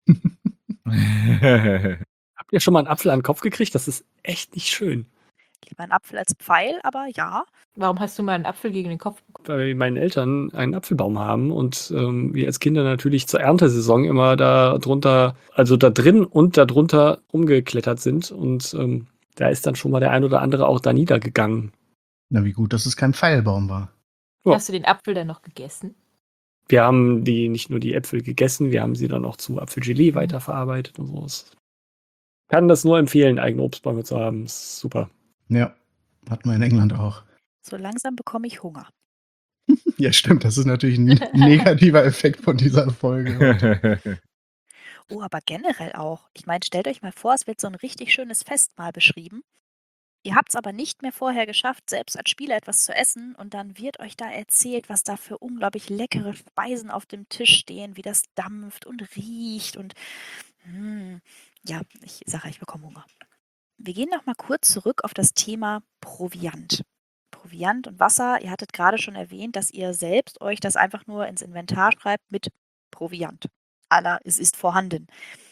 Habt ihr schon mal einen Apfel an den Kopf gekriegt? Das ist echt nicht schön. Lieber ein Apfel als Pfeil, aber ja. Warum hast du mal einen Apfel gegen den Kopf bekommen? Weil meine Eltern einen Apfelbaum haben und ähm, wir als Kinder natürlich zur Erntesaison immer da drunter, also da drin und da drunter rumgeklettert sind und ähm, da ist dann schon mal der ein oder andere auch da niedergegangen. Na, wie gut, dass es kein Pfeilbaum war. Ja. Hast du den Apfel dann noch gegessen? Wir haben die nicht nur die Äpfel gegessen, wir haben sie dann auch zu Apfelgelee weiterverarbeitet und so. Ich kann das nur empfehlen, eigene Obstbäume zu haben. Ist super. Ja, hatten wir in England auch. So langsam bekomme ich Hunger. Ja, stimmt, das ist natürlich 'n negativer Effekt von dieser Folge. Oh, aber generell auch. Ich meine, stellt euch mal vor, es wird so 'n richtig schönes Festmahl beschrieben. Ihr habt's aber nicht mehr vorher geschafft, selbst als Spieler etwas zu essen und dann wird euch da erzählt, was da für unglaublich leckere Speisen auf dem Tisch stehen, wie das dampft und riecht und hm, ja, ich sage, ich bekomme Hunger. Wir gehen noch mal kurz zurück auf das Thema Proviant. Proviant und Wasser, ihr hattet gerade schon erwähnt, dass ihr selbst euch das einfach nur ins Inventar schreibt mit Proviant. À la es ist vorhanden.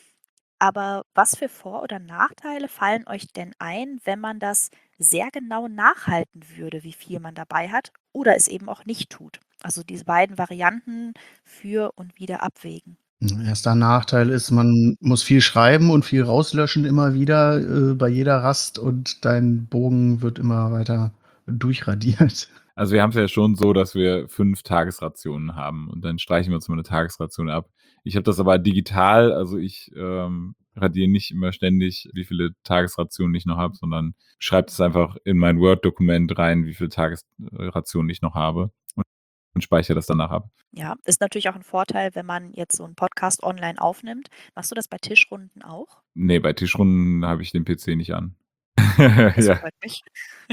Aber was für Vor- oder Nachteile fallen euch denn ein, wenn man das sehr genau nachhalten würde, wie viel man dabei hat oder es eben auch nicht tut? Also diese beiden Varianten für und wieder abwägen. Erster Nachteil ist, man muss viel schreiben und viel rauslöschen immer wieder, äh, bei jeder Rast und dein Bogen wird immer weiter durchradiert. Also, wir haben's ja schon so, dass wir fünf Tagesrationen haben und dann streichen wir uns immer 'ne Tagesration ab. Ich habe das aber digital, also ich, ähm, radiere nicht immer ständig, wie viele Tagesrationen ich noch habe, sondern schreibe das einfach in mein Word-Dokument rein, wie viele Tagesrationen ich noch habe und und speichere das danach ab. Ja, ist natürlich auch 'n Vorteil, wenn man jetzt so 'n Podcast online aufnimmt. Machst du das bei Tischrunden auch? Ne, bei Tischrunden habe ich den P C nicht an. Das Ja. freut mich.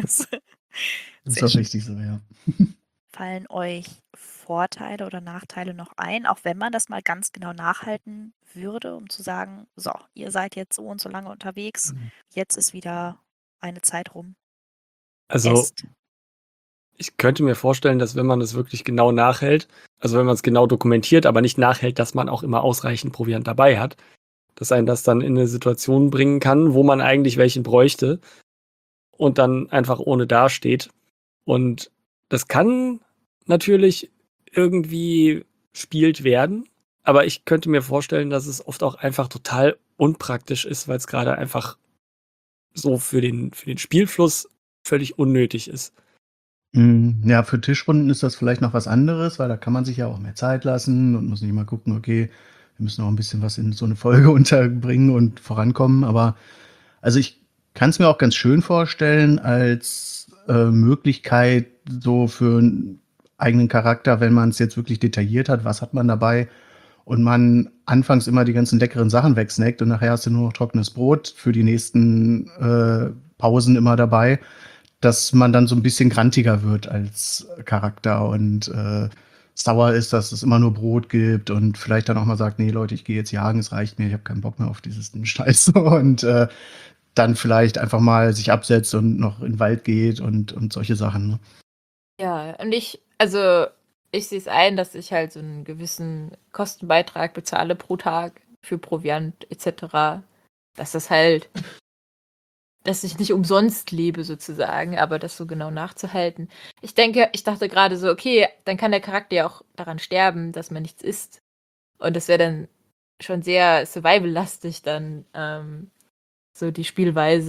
Ist Sehr auch schön. richtig so, ja. Fallen euch Vorteile oder Nachteile noch ein, auch wenn man das mal ganz genau nachhalten würde, um zu sagen: „So, ihr seid jetzt so und so lange unterwegs, Mhm. jetzt ist wieder eine Zeit rum. Also Esst.“ ich könnte mir vorstellen, dass wenn man es wirklich genau nachhält, also wenn man's genau dokumentiert, aber nicht nachhält, dass man auch immer ausreichend Proviant dabei hat, dass einen das dann in 'ne Situation bringen kann, wo man eigentlich welchen bräuchte und dann einfach ohne dasteht. Und das kann natürlich irgendwie spielt werden, aber ich könnte mir vorstellen, dass es oft auch einfach total unpraktisch ist, weil's grade einfach so für den für den Spielfluss völlig unnötig ist. Mhm, ja, für Tischrunden ist das vielleicht noch was anderes, weil da kann man sich ja auch mehr Zeit lassen und muss nicht immer gucken: „Okay, wir müssen noch 'n bisschen was in so 'ne Folge unterbringen und vorankommen.“ Aber also, ich kann's mir auch ganz schön vorstellen als, äh, Möglichkeit so für 'n eigenen Charakter, wenn man's jetzt wirklich detailliert hat, was hat man dabei und man anfangs immer die ganzen leckeren Sachen wegsnackt und nachher hast du nur noch trockenes Brot für die nächsten, äh, Pausen immer dabei, dass man dann so 'n bisschen grantiger wird als Charakter und, äh, sauer ist, dass es immer nur Brot gibt und vielleicht dann auch mal sagt: „Ne, Leute, ich gehe jetzt jagen, es reicht mir, ich habe keinen Bock mehr auf dieses Scheiß“ und, äh, dann vielleicht einfach mal sich absetzt und noch in 'n Wald geht und und solche Sachen, ne? Ja, und ich also, ich sehe es ein, dass ich halt so 'n gewissen Kostenbeitrag bezahle pro Tag für Proviant et cetera. Dass das halt dass ich nicht umsonst lebe sozusagen, aber das so genau nachzuhalten. Ich denke ich dachte grade so: „Okay, dann kann der Charakter ja auch daran sterben, dass man nichts isst.“ Und das wäre dann schon sehr survival-lastig dann, ähm, so die Spielweise.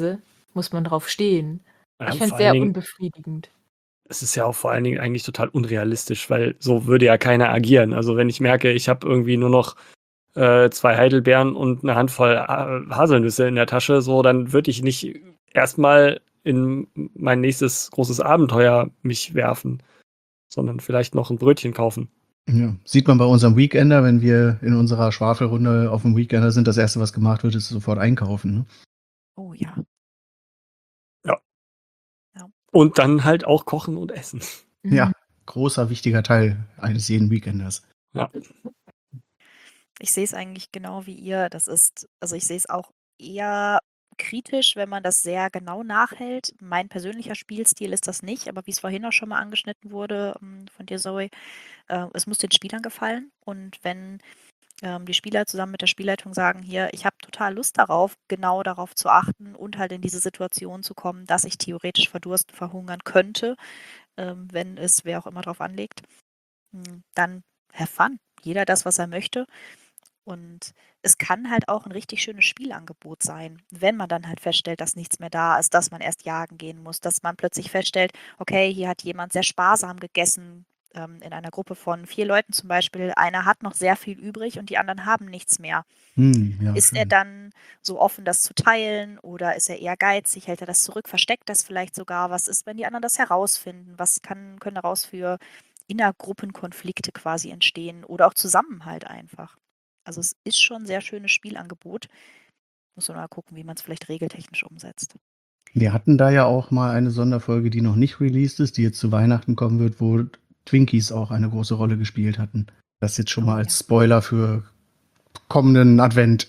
muss man drauf stehen. Ja, Ich und fände es vor allen sehr Dingen, unbefriedigend. es ist ja auch vor allen Dingen eigentlich total unrealistisch, weil so würde ja keiner agieren. Also wenn ich merke, ich habe irgendwie nur noch äh, zwei Heidelbeeren und eine Handvoll Ha- Haselnüsse in der Tasche, so, dann würde ich nicht erstmal in mein nächstes großes Abenteuer mich werfen, sondern vielleicht noch ein Brötchen kaufen. Ja. Sieht man bei unserem Weekender, wenn wir in unserer Schwafelrunde auf dem Weekender sind, das erste, was gemacht wird, ist sofort einkaufen. Ne? Oh ja. Ja. Ja. Und dann halt auch kochen und essen. Ja, Mhm. großer, wichtiger Teil eines jeden Weekenders. Ja. Ich sehe es eigentlich genau wie ihr. Das ist, also ich sehe es auch eher kritisch, wenn man das sehr genau nachhält. Mein persönlicher Spielstil ist das nicht, aber wie es vorhin auch schon mal angeschnitten wurde ähm, von dir, Zoe, äh, es muss den Spielern gefallen. Und wenn ähm, die Spieler zusammen mit der Spielleitung sagen, hier, ich habe total Lust darauf, genau darauf zu achten und halt in diese Situation zu kommen, dass ich theoretisch verdursten, verhungern könnte, ähm, wenn es wer auch immer drauf anlegt, hm, dann have fun. Jeder das, was er möchte. Und es kann halt auch ein richtig schönes Spielangebot sein, wenn man dann halt feststellt, dass nichts mehr da ist, dass man erst jagen gehen muss, dass man plötzlich feststellt, okay, hier hat jemand sehr sparsam gegessen, ähm, in einer Gruppe von vier Leuten zum Beispiel. Einer hat noch sehr viel übrig und die anderen haben nichts mehr. Hm, ja, Ist er schön. dann so offen, das zu teilen, oder ist er eher geizig, hält er das zurück, versteckt das vielleicht sogar? Was ist, wenn die anderen das herausfinden? Was kann, können daraus für Innergruppenkonflikte quasi entstehen oder auch Zusammenhalt einfach? Also es ist schon ein sehr schönes Spielangebot. Muss man mal gucken, wie man es vielleicht regeltechnisch umsetzt. Wir hatten da ja auch mal eine Sonderfolge, die noch nicht released ist, die jetzt zu Weihnachten kommen wird, wo Twinkies auch eine große Rolle gespielt hatten. Das jetzt schon Oh mal ja. als Spoiler für kommenden Advent.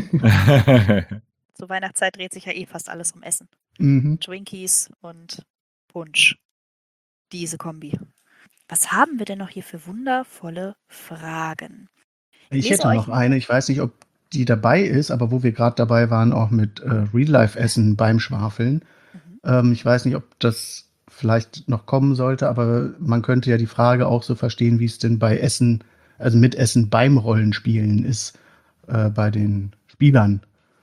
Zur Weihnachtszeit dreht sich ja eh fast alles um Essen. Mhm. Twinkies und Punsch. Diese Kombi. Was haben wir denn noch hier für wundervolle Fragen? Ich Lese hätte euch noch mal. eine, ich weiß nicht, ob die dabei ist, aber wo wir gerade dabei waren, auch mit äh, Real-Life-Essen beim Schwafeln. Mhm. Ähm, ich weiß nicht, ob das vielleicht noch kommen sollte, aber man könnte ja die Frage auch so verstehen, wie es denn bei Essen, also mit Essen beim Rollenspielen ist, äh, bei den Spielern.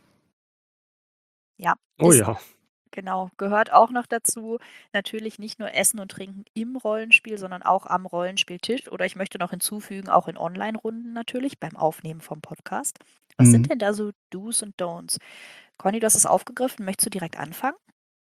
Ja, Oh ist ja. genau, gehört auch noch dazu. Natürlich nicht nur Essen und Trinken im Rollenspiel, sondern auch am Rollenspieltisch. Oder ich möchte noch hinzufügen, auch in Online-Runden natürlich, beim Aufnehmen vom Podcast. Was sind Mhm. denn da so Do's und Don'ts? Conny, du hast es aufgegriffen. Möchtest du direkt anfangen?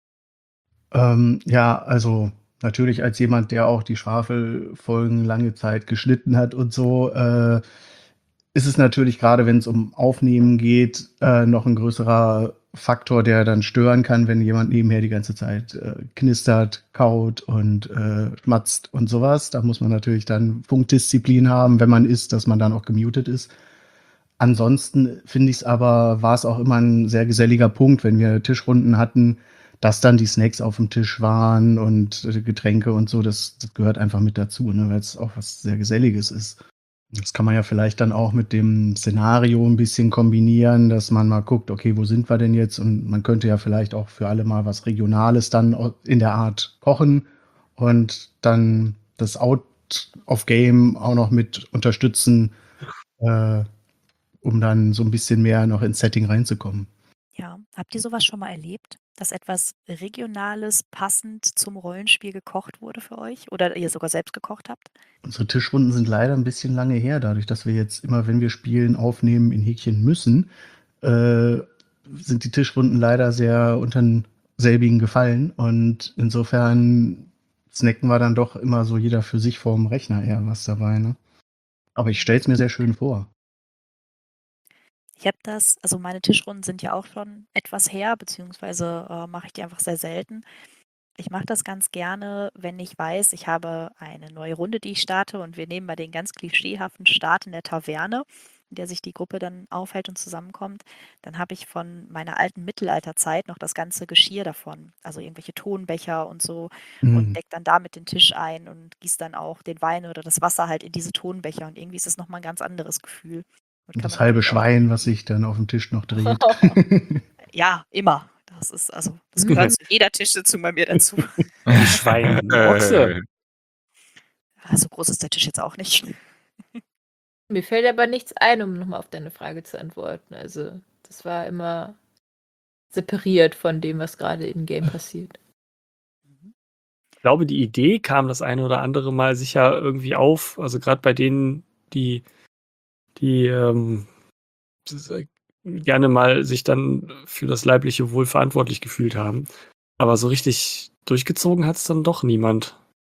Ähm, ja, also natürlich als jemand, der auch die Schwafelfolgen lange Zeit geschnitten hat und so, äh, ist es natürlich gerade, wenn es um Aufnehmen geht, äh, noch ein größerer Faktor, der dann stören kann, wenn jemand nebenher die ganze Zeit äh, knistert, kaut und äh, schmatzt und sowas. Da muss man natürlich dann Funkdisziplin haben, wenn man isst, dass man dann auch gemutet ist. Ansonsten finde ich es aber, war es auch immer ein sehr geselliger Punkt, wenn wir Tischrunden hatten, dass dann die Snacks auf dem Tisch waren und äh, Getränke und so. Das, das gehört einfach mit dazu, ne, weil es auch was sehr Geselliges ist. Das kann man ja vielleicht dann auch mit dem Szenario ein bisschen kombinieren, dass man mal guckt, okay, wo sind wir denn jetzt? Und man könnte ja vielleicht auch für alle mal was Regionales dann au- in der Art kochen und dann das Out of Game auch noch mit unterstützen, äh, um dann so ein bisschen mehr noch ins Setting reinzukommen. Ja, habt ihr sowas schon mal erlebt, dass etwas Regionales passend zum Rollenspiel gekocht wurde für euch oder ihr sogar selbst gekocht habt? Unsere Tischrunden sind leider ein bisschen lange her, dadurch, dass wir jetzt immer, wenn wir spielen, aufnehmen in Häkchen müssen, äh, sind die Tischrunden leider sehr unter den selbigen gefallen. Und insofern snacken wir dann doch immer so jeder für sich vorm Rechner eher was dabei. Ne? Aber ich stelle es mir sehr schön vor. Ich habe das, also meine Tischrunden sind ja auch schon etwas her, beziehungsweise äh, mache ich die einfach sehr selten. Ich mache das ganz gerne, wenn ich weiß, ich habe eine neue Runde, die ich starte, und wir nehmen mal den ganz klischeehaften Start in der Taverne, in der sich die Gruppe dann aufhält und zusammenkommt. Dann habe ich von meiner alten Mittelalterzeit noch das ganze Geschirr davon, also irgendwelche Tonbecher und so, und Mhm. decke dann damit den Tisch ein und gieße dann auch den Wein oder das Wasser halt in diese Tonbecher, und irgendwie ist es nochmal ein ganz anderes Gefühl. Und Und kann das man halbe natürlich auch Schwein, was sich dann auf dem Tisch noch dreht. ja, immer. Das ist also, das gehört zu jeder Tischsitzung bei mir dazu. Ein Schwein, ein Ochse. Ah, so groß ist der Tisch jetzt auch nicht. Mir fällt aber nichts ein, um nochmal auf deine Frage zu antworten. Also, das war immer separiert von dem, was gerade in Game passiert. Ich glaube, die Idee kam das eine oder andere Mal sicher irgendwie auf. Also gerade bei denen, die, die ähm, gerne mal sich dann für das leibliche Wohl verantwortlich gefühlt haben. Aber so richtig durchgezogen hat es dann doch niemand.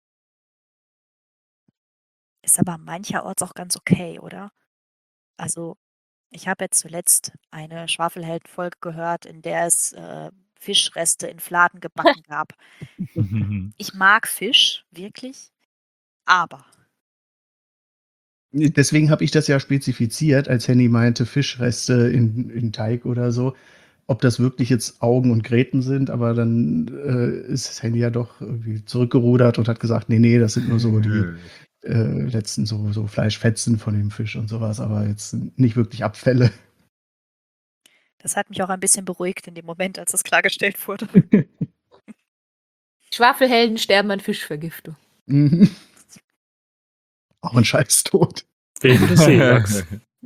Ist aber mancherorts auch ganz okay, oder? Also, ich habe jetzt zuletzt eine Schwafelhelden-Folge gehört, in der es äh, Fischreste in Fladen gebacken gab. Ich mag Fisch, wirklich, aber Deswegen habe ich das ja spezifiziert, als Henny meinte, Fischreste in, in Teig oder so. Ob das wirklich jetzt Augen und Gräten sind, aber dann äh, ist Henny ja doch irgendwie zurückgerudert und hat gesagt, nee, nee, das sind nur so die äh, letzten so, so Fleischfetzen von dem Fisch und sowas, aber jetzt nicht wirklich Abfälle. das hat mich auch ein bisschen beruhigt in dem Moment, als das klargestellt wurde. Schwafelhelden sterben an Fischvergiftung. Mhm. Auch ein Scheißtod. Wegen des Seelachs.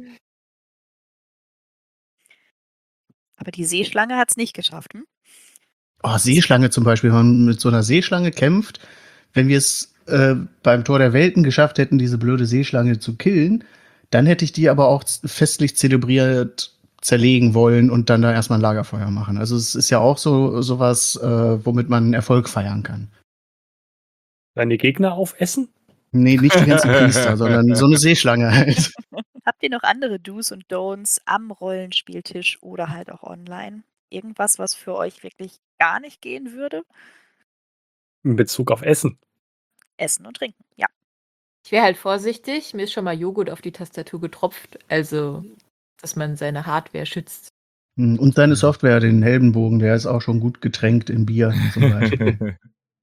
Aber die Seeschlange hat es nicht geschafft. Hm? Oh, Seeschlange zum Beispiel, wenn man mit so einer Seeschlange kämpft, wenn wir es äh, beim Tor der Welten geschafft hätten, diese blöde Seeschlange zu killen, dann hätte ich die aber auch z- festlich zelebriert zerlegen wollen und dann da erstmal ein Lagerfeuer machen. Also es ist ja auch so sowas, äh, womit man Erfolg feiern kann. Deine Gegner aufessen? Nee, nicht die ganzen Priester, sondern so eine Seeschlange halt. Habt ihr noch andere Do's und Don'ts am Rollenspieltisch oder halt auch online? Irgendwas, was für euch wirklich gar nicht gehen würde? In Bezug auf Essen. Essen und trinken, ja. Ich wäre halt vorsichtig. Mir ist schon mal Joghurt auf die Tastatur getropft. Also, dass man seine Hardware schützt. Und seine Software, den Heldenbogen, der ist auch schon gut getränkt in Bier zum Beispiel.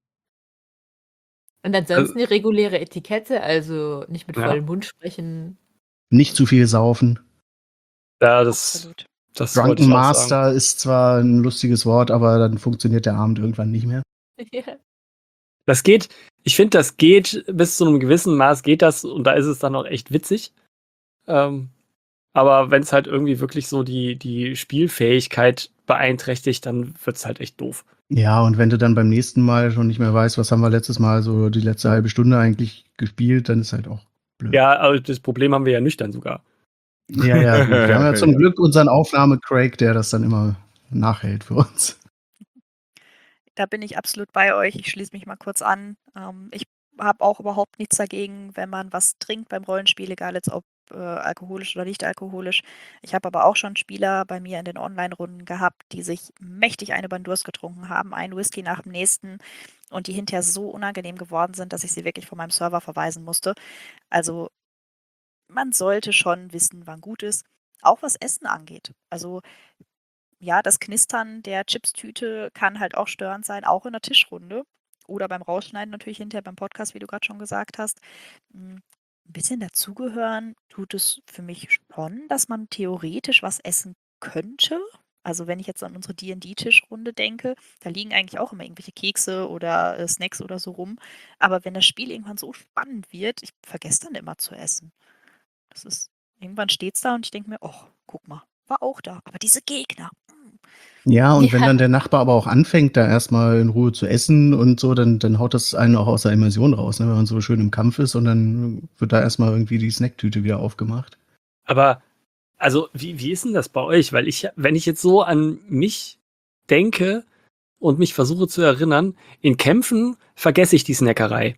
Und ansonsten die reguläre Etikette, also nicht mit Ja. vollem Mund sprechen. Nicht zu viel saufen. Ja, das, Absolut. das wollte Drunken ich auch sagen. Master ist zwar ein lustiges Wort, aber dann funktioniert der Abend irgendwann nicht mehr. Ja. Das geht, ich finde, das geht bis zu einem gewissen Maß geht das und da ist es dann auch echt witzig. Ähm, aber wenn es halt irgendwie wirklich so die, die Spielfähigkeit beeinträchtigt, dann wird es halt echt doof. Ja, und wenn du dann beim nächsten Mal schon nicht mehr weißt, was haben wir letztes Mal so die letzte halbe Stunde eigentlich gespielt, dann ist halt auch blöd. Ja, aber das Problem haben wir ja nüchtern sogar. ja, ja, gut. Wir haben ja zum Glück unseren Aufnahme-Craig, der das dann immer nachhält für uns. Da bin ich absolut bei euch. Ich schließe mich mal kurz an. Ähm, ich habe auch überhaupt nichts dagegen, wenn man was trinkt beim Rollenspiel, egal jetzt ob äh, alkoholisch oder nicht alkoholisch. Ich habe aber auch schon Spieler bei mir in den Online-Runden gehabt, die sich mächtig eine über den Durst getrunken haben, einen Whisky nach dem nächsten und die hinterher so unangenehm geworden sind, dass ich sie wirklich von meinem Server verweisen musste. Also man sollte schon wissen, wann gut ist, auch was Essen angeht. Also ja, das Knistern der Chipstüte kann halt auch störend sein, auch in der Tischrunde oder beim Rausschneiden natürlich hinterher beim Podcast, wie du gerade schon gesagt hast. Hm, ein bisschen dazugehören tut es für mich schon, dass man theoretisch was essen könnte. Also wenn ich jetzt an unsere D und D-Tischrunde denke, da liegen eigentlich auch immer irgendwelche Kekse oder äh, Snacks oder so rum. Aber wenn das Spiel irgendwann so spannend wird, ich vergesse dann immer zu essen. Das ist, irgendwann steht's da und ich denke mir, oh, guck mal, war auch da. Aber diese Gegner. mm. Ja, und wenn Ja. dann der Nachbar aber auch anfängt, da erstmal in Ruhe zu essen und so, dann, dann haut das einen auch aus der Immersion raus, ne? Wenn man so schön im Kampf ist und dann wird da erstmal irgendwie die Snacktüte wieder aufgemacht. Aber, also, wie, wie ist denn das bei euch? Weil ich, wenn ich jetzt so an mich denke und mich versuche zu erinnern, in Kämpfen vergesse ich die Snackerei.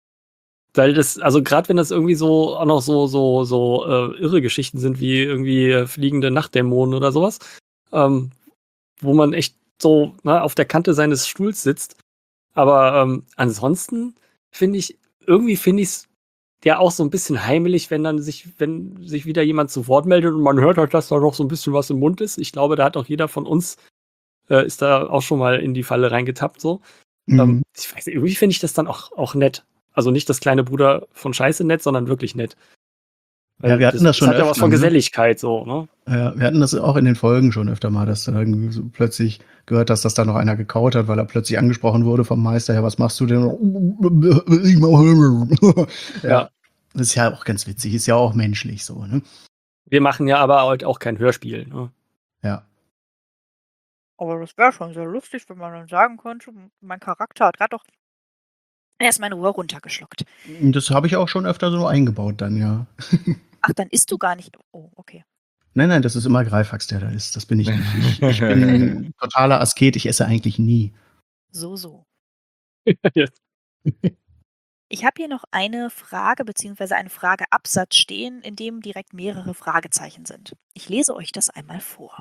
Weil das, also gerade wenn das irgendwie so auch noch so, so, so äh, irre Geschichten sind, wie irgendwie äh, fliegende Nachtdämonen oder sowas, ähm, wo man echt so ne, auf der Kante seines Stuhls sitzt. Aber ähm, ansonsten finde ich, irgendwie finde ich es ja auch so ein bisschen heimelig, wenn dann sich, wenn sich wieder jemand zu Wort meldet und man hört halt, dass da noch so ein bisschen was im Mund ist. Ich glaube, da hat auch jeder von uns, äh, ist da auch schon mal in die Falle reingetappt. So. Mhm. Ähm, ich weiß nicht, irgendwie finde ich das dann auch, auch nett. Also nicht das kleine Bruder von Scheiße nett, sondern wirklich nett. Ja, wir hatten das schon hat ja was öfter, von ne? Geselligkeit so, ne? Ja, wir hatten das auch in den Folgen schon öfter mal, dass du irgendwie so plötzlich gehört hast, dass da noch einer gekaut hat, weil er plötzlich angesprochen wurde vom Meister, ja, was machst du denn? Ich mach- ja, Ja. das ist ja auch ganz witzig, ist ja auch menschlich so, ne? Wir machen ja aber halt auch kein Hörspiel, ne? Ja. Aber das wäre schon sehr lustig, wenn man dann sagen könnte, m mein Charakter hat grad doch erst mal in Ruhe runtergeschluckt. Hm, das habe ich auch schon öfter so eingebaut dann, ja. Ach, dann isst du gar nicht oh, okay. Nein, nein, das ist immer Greifax, der da isst. Das bin ich nicht. Ich ich bin totaler Asket, ich esse eigentlich nie. So, so. Ja. Ich habe hier noch eine Frage beziehungsweise einen Frageabsatz stehen, in dem direkt mehrere Fragezeichen sind. Ich lese euch das einmal vor.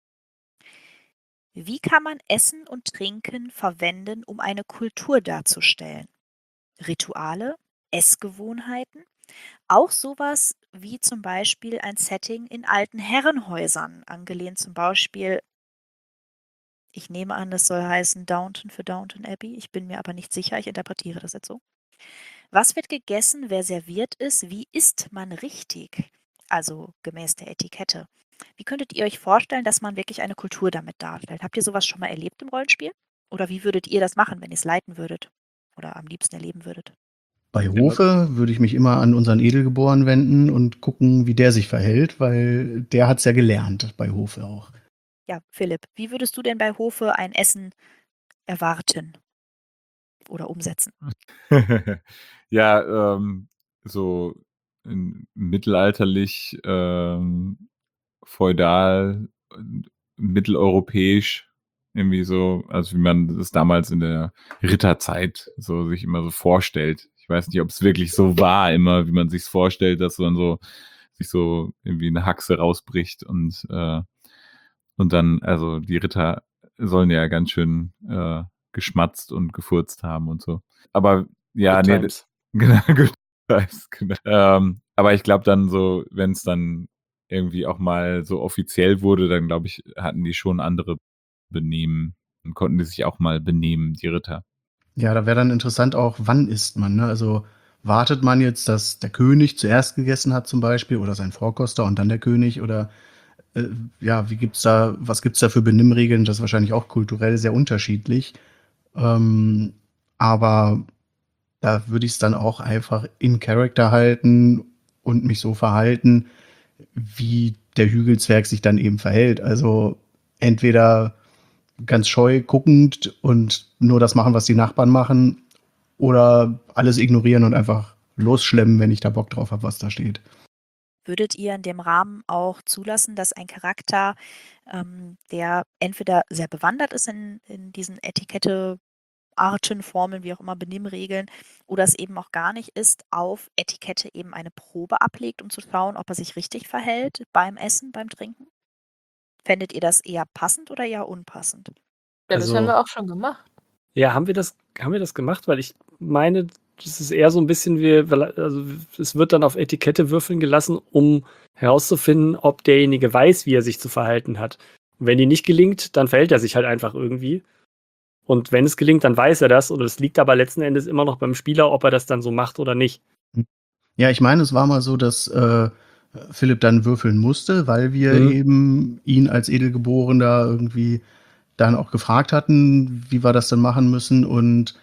Wie kann man Essen und Trinken verwenden, um eine Kultur darzustellen? Rituale, Essgewohnheiten, auch sowas wie zum Beispiel ein Setting in alten Herrenhäusern, angelehnt zum Beispiel ich nehme an, das soll heißen Downton für Downton Abbey. Ich bin mir aber nicht sicher, ich interpretiere das jetzt so. Was wird gegessen, wer serviert ist, wie isst man richtig? Also gemäß der Etikette. Wie könntet ihr euch vorstellen, dass man wirklich eine Kultur damit darstellt? Habt ihr sowas schon mal erlebt im Rollenspiel? Oder wie würdet ihr das machen, wenn ihr's leiten würdet oder am liebsten erleben würdet? Bei Ja. Hofe würde ich mich immer an unseren Edelgeboren wenden und gucken, wie der sich verhält, weil der hat's ja gelernt bei Hofe auch. Ja, Philipp, wie würdest du denn bei Hofe ein Essen erwarten oder umsetzen? Ja, ähm, so in mittelalterlich, ähm, feudal, und mitteleuropäisch, irgendwie so, also wie man das damals in der Ritterzeit so sich immer so vorstellt. Ich weiß nicht, ob's wirklich so war immer, wie man sich's vorstellt, dass man so sich so irgendwie 'ne Haxe rausbricht und, äh und dann also die Ritter sollen ja ganz schön, äh, geschmatzt und gefurzt haben und so. Aber ja, Good ne, d times. genau, good times, genau. Ähm, aber ich glaube dann so, wenn's dann irgendwie auch mal so offiziell wurde, dann glaube ich, hatten die schon andere Benehmen und konnten die sich auch mal benehmen, die Ritter. Ja, da wäre dann interessant auch, wann isst man, ne? Also, wartet man jetzt, dass der König zuerst gegessen hat zum Beispiel oder sein Vorkoster und dann der König oder, äh, ja, wie gibt's da was gibt's da für Benimmregeln? Das ist wahrscheinlich auch kulturell sehr unterschiedlich. Ähm, aber da würde ich's dann auch einfach in Character halten und mich so verhalten, wie der Hügelzwerg sich dann eben verhält. Also, entweder ganz scheu guckend und nur das machen, was die Nachbarn machen, oder alles ignorieren und einfach losschlemmen, wenn ich da Bock drauf habe, was da steht. Würdet ihr in dem Rahmen auch zulassen, dass ein Charakter, ähm, der entweder sehr bewandert ist in in diesen Etikette, Arten, Formeln, wie auch immer, Benimmregeln oder es eben auch gar nicht ist, auf Etikette eben eine Probe ablegt, um zu schauen, ob er sich richtig verhält beim Essen, beim Trinken? Fändet ihr das eher passend oder eher unpassend? Ja, das haben Also wir auch schon gemacht. Ja, haben wir das haben wir das gemacht? Weil ich meine, das ist eher so 'n bisschen wie weil also es wird dann auf Etikette würfeln gelassen, um herauszufinden, ob derjenige weiß, wie er sich zu verhalten hat. Und wenn die nicht gelingt, dann verhält er sich halt einfach irgendwie. Und wenn es gelingt, dann weiß er das und es liegt aber letzten Endes immer noch beim Spieler, ob er das dann so macht oder nicht. Hm. Ja, ich meine, es war mal so, dass, äh, Philipp dann würfeln musste, weil wir Mhm. eben ihn als Edelgeborener irgendwie dann auch gefragt hatten, wie wir das denn machen müssen und,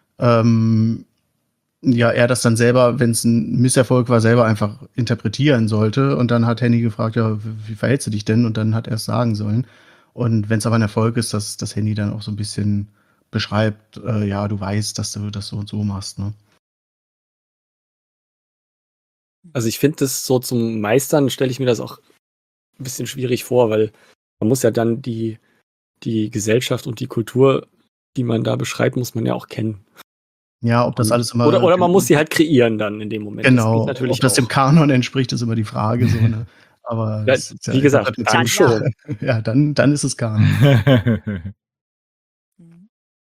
ähm, ja, er das dann selber, wenn's 'n Misserfolg war, selber einfach interpretieren sollte. Und dann hat Henny gefragt: „Ja, w wie verhältst du dich denn?“ Und dann hat er's sagen sollen. Und wenn's aber 'n Erfolg ist, dass dass Henny dann auch so 'n bisschen beschreibt, äh: „Ja, du weißt, dass du das so und so machst“, ne? Also, ich finde das so zum Meistern stelle ich mir das auch 'n bisschen schwierig vor, weil man muss ja dann die die Gesellschaft und die Kultur, die man da beschreibt, muss man ja auch kennen. Ja, ob das Und alles immer oder oder man muss dem sie halt kreieren dann in dem Moment. Das geht Genau, ob natürlich das dem auch. Kanon entspricht, ist immer die Frage so, ne? Aber Ja, es ist ja wie gesagt, dann Dann ja. Interpretationssache. Ja, dann dann ist es Kanon. Mhm.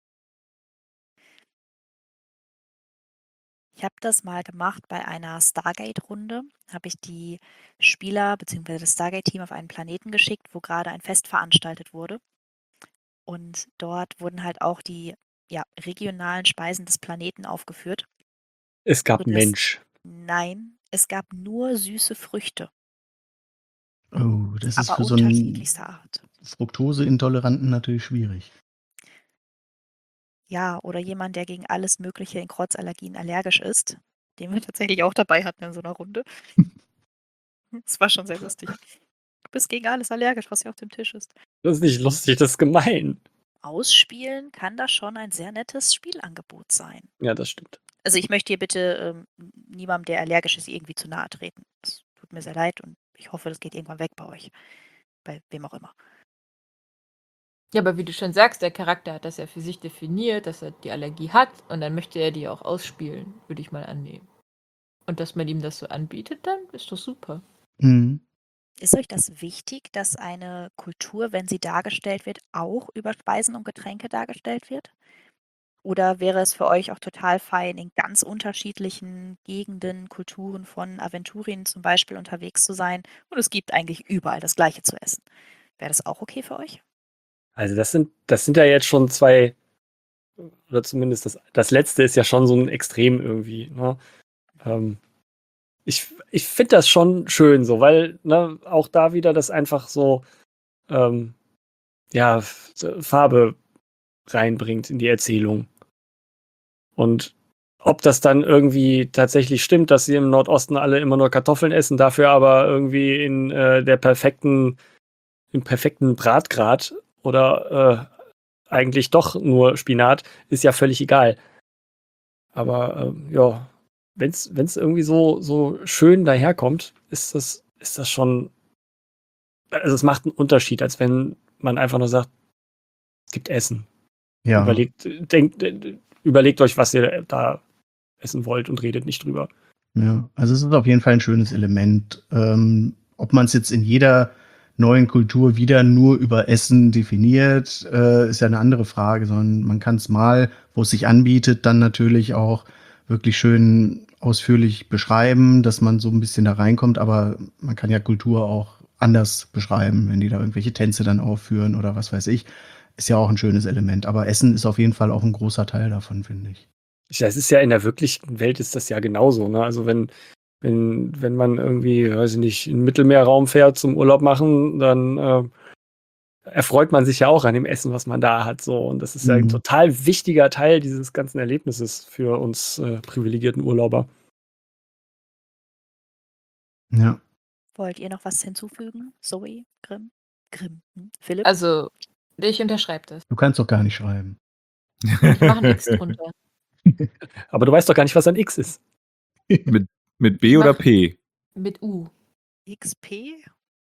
Ich habe das mal gemacht bei einer Stargate-Runde. Habe ich die Spieler beziehungsweise das Stargate-Team auf einen Planeten geschickt, wo grade ein Fest veranstaltet wurde. Und dort wurden halt auch die, ja, regionalen Speisen des Planeten aufgeführt. Es gab Sodass Mensch. nein, es gab nur süße Früchte. Oh, das ist Aber für so 'n unterschiedlichster Art. Fructoseintoleranten natürlich schwierig. Ja, oder jemand, der gegen alles Mögliche in Kreuzallergien allergisch ist, den wir tatsächlich auch dabei hatten in so 'ner Runde. Das war schon sehr lustig. bist gegen alles allergisch, was hier auf dem Tisch ist. Das ist nicht lustig, das ist gemein. Ausspielen kann das schon ein sehr nettes Spielangebot sein. Ja, das stimmt. Also ich möchte hier bitte ähm, niemandem, der allergisch ist, irgendwie zu nahe treten. Es tut mir sehr leid und ich hoffe, das geht irgendwann weg bei euch. Bei wem auch immer. Ja, aber wie du schon sagst, der Charakter hat das ja für sich definiert, dass er die Allergie hat und dann möchte er die auch ausspielen, würde ich mal annehmen. Und dass man ihm das so anbietet, dann ist doch super. Mhm. Ist euch das wichtig, dass eine Kultur, wenn sie dargestellt wird, auch über Speisen und Getränke dargestellt wird? Oder wäre es für euch auch total fein, in ganz unterschiedlichen Gegenden, Kulturen von Aventurien zum Beispiel unterwegs zu sein und es gibt eigentlich überall das Gleiche zu essen? Wäre das auch okay für euch? Also das sind, das sind ja jetzt schon zwei, oder zumindest das, das letzte ist ja schon so ein Extrem irgendwie. Ne? Ähm, ich ich finde das schon schön so, weil ne, auch da wieder das einfach so ähm, ja, F- Farbe reinbringt in die Erzählung. Und ob das dann irgendwie tatsächlich stimmt, dass sie im Nordosten alle immer nur Kartoffeln essen, dafür aber irgendwie in äh, der perfekten, im perfekten Bratgrad oder äh, eigentlich doch nur Spinat, ist ja völlig egal. Aber ähm, ja, wenn es irgendwie so, so schön daherkommt, ist das, ist das schon, also es macht einen Unterschied, als wenn man einfach nur sagt, es gibt Essen. Ja. Überlegt, denkt, überlegt euch, was ihr da essen wollt und redet nicht drüber. Ja, also es ist auf jeden Fall ein schönes Element. Ähm, ob man es jetzt in jeder neuen Kultur wieder nur über Essen definiert, äh, ist ja eine andere Frage, sondern man kann es mal, wo es sich anbietet, dann natürlich auch wirklich schön ausführlich beschreiben, dass man so ein bisschen da reinkommt, aber man kann ja Kultur auch anders beschreiben, wenn die da irgendwelche Tänze dann aufführen oder was weiß ich. Ist ja auch ein schönes Element, aber Essen ist auf jeden Fall auch ein großer Teil davon, finde ich. Ja, es ist ja in der wirklichen Welt ist das ja genauso. Ne? Also wenn, wenn, wenn man irgendwie, weiß ich nicht, in den Mittelmeerraum fährt zum Urlaub machen, dann äh, erfreut man sich ja auch an dem Essen, was man da hat. So. Und das ist ja ein Mhm. total wichtiger Teil dieses ganzen Erlebnisses für uns äh, privilegierten Urlauber. Ja. Wollt ihr noch was hinzufügen? Zoe, Grimm, Grimm, hm? Philipp? Also, ich unterschreibe das. Du kannst doch gar nicht schreiben. Ich mache ein X drunter. Aber du weißt doch gar nicht, was ein X ist. Mit, mit B Ich oder mach- P? Mit U. X P?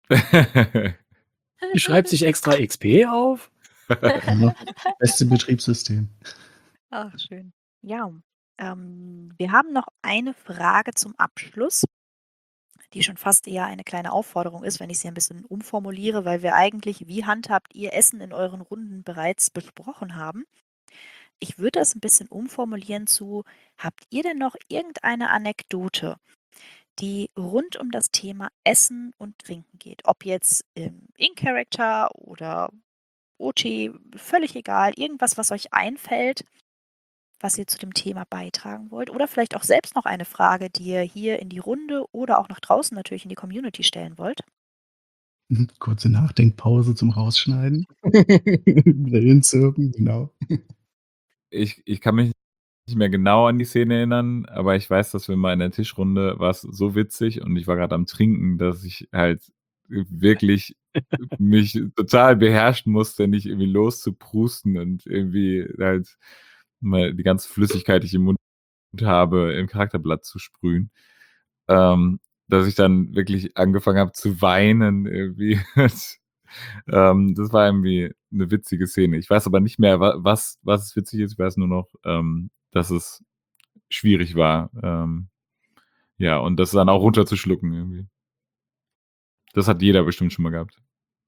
Die schreibt sich extra X P auf. Ja, beste Betriebssystem. Ach, schön. Ja, ähm, wir haben noch eine Frage zum Abschluss, die schon fast eher eine kleine Aufforderung ist, wenn ich sie ein bisschen umformuliere, weil wir eigentlich, wie handhabt ihr Essen in euren Runden bereits besprochen haben. Ich würde das ein bisschen umformulieren zu, habt ihr denn noch irgendeine Anekdote, die rund um das Thema Essen und Trinken geht? Ob jetzt im In-Character oder O T, völlig egal, irgendwas, was euch einfällt, was ihr zu dem Thema beitragen wollt. Oder vielleicht auch selbst noch eine Frage, die ihr hier in die Runde oder auch nach draußen natürlich in die Community stellen wollt. Mhm, kurze Nachdenkpause zum Rausschneiden. Wieder hinzirpen, genau. Ich, ich kann mich nicht mehr genau an die Szene erinnern, aber ich weiß, dass wir mal in der Tischrunde war es so witzig und ich war gerade am Trinken, dass ich halt wirklich mich total beherrschen musste, nicht irgendwie loszuprusten und irgendwie halt mal die ganze Flüssigkeit, die ich im Mund habe, im Charakterblatt zu sprühen. Ähm, dass ich dann wirklich angefangen habe zu weinen irgendwie. ähm, das war irgendwie eine witzige Szene. Ich weiß aber nicht mehr, wa was was witzig ist. Ich weiß nur noch, ähm, dass es schwierig war. Ähm, ja, und das dann auch runterzuschlucken irgendwie. Das hat jeder bestimmt schon mal gehabt.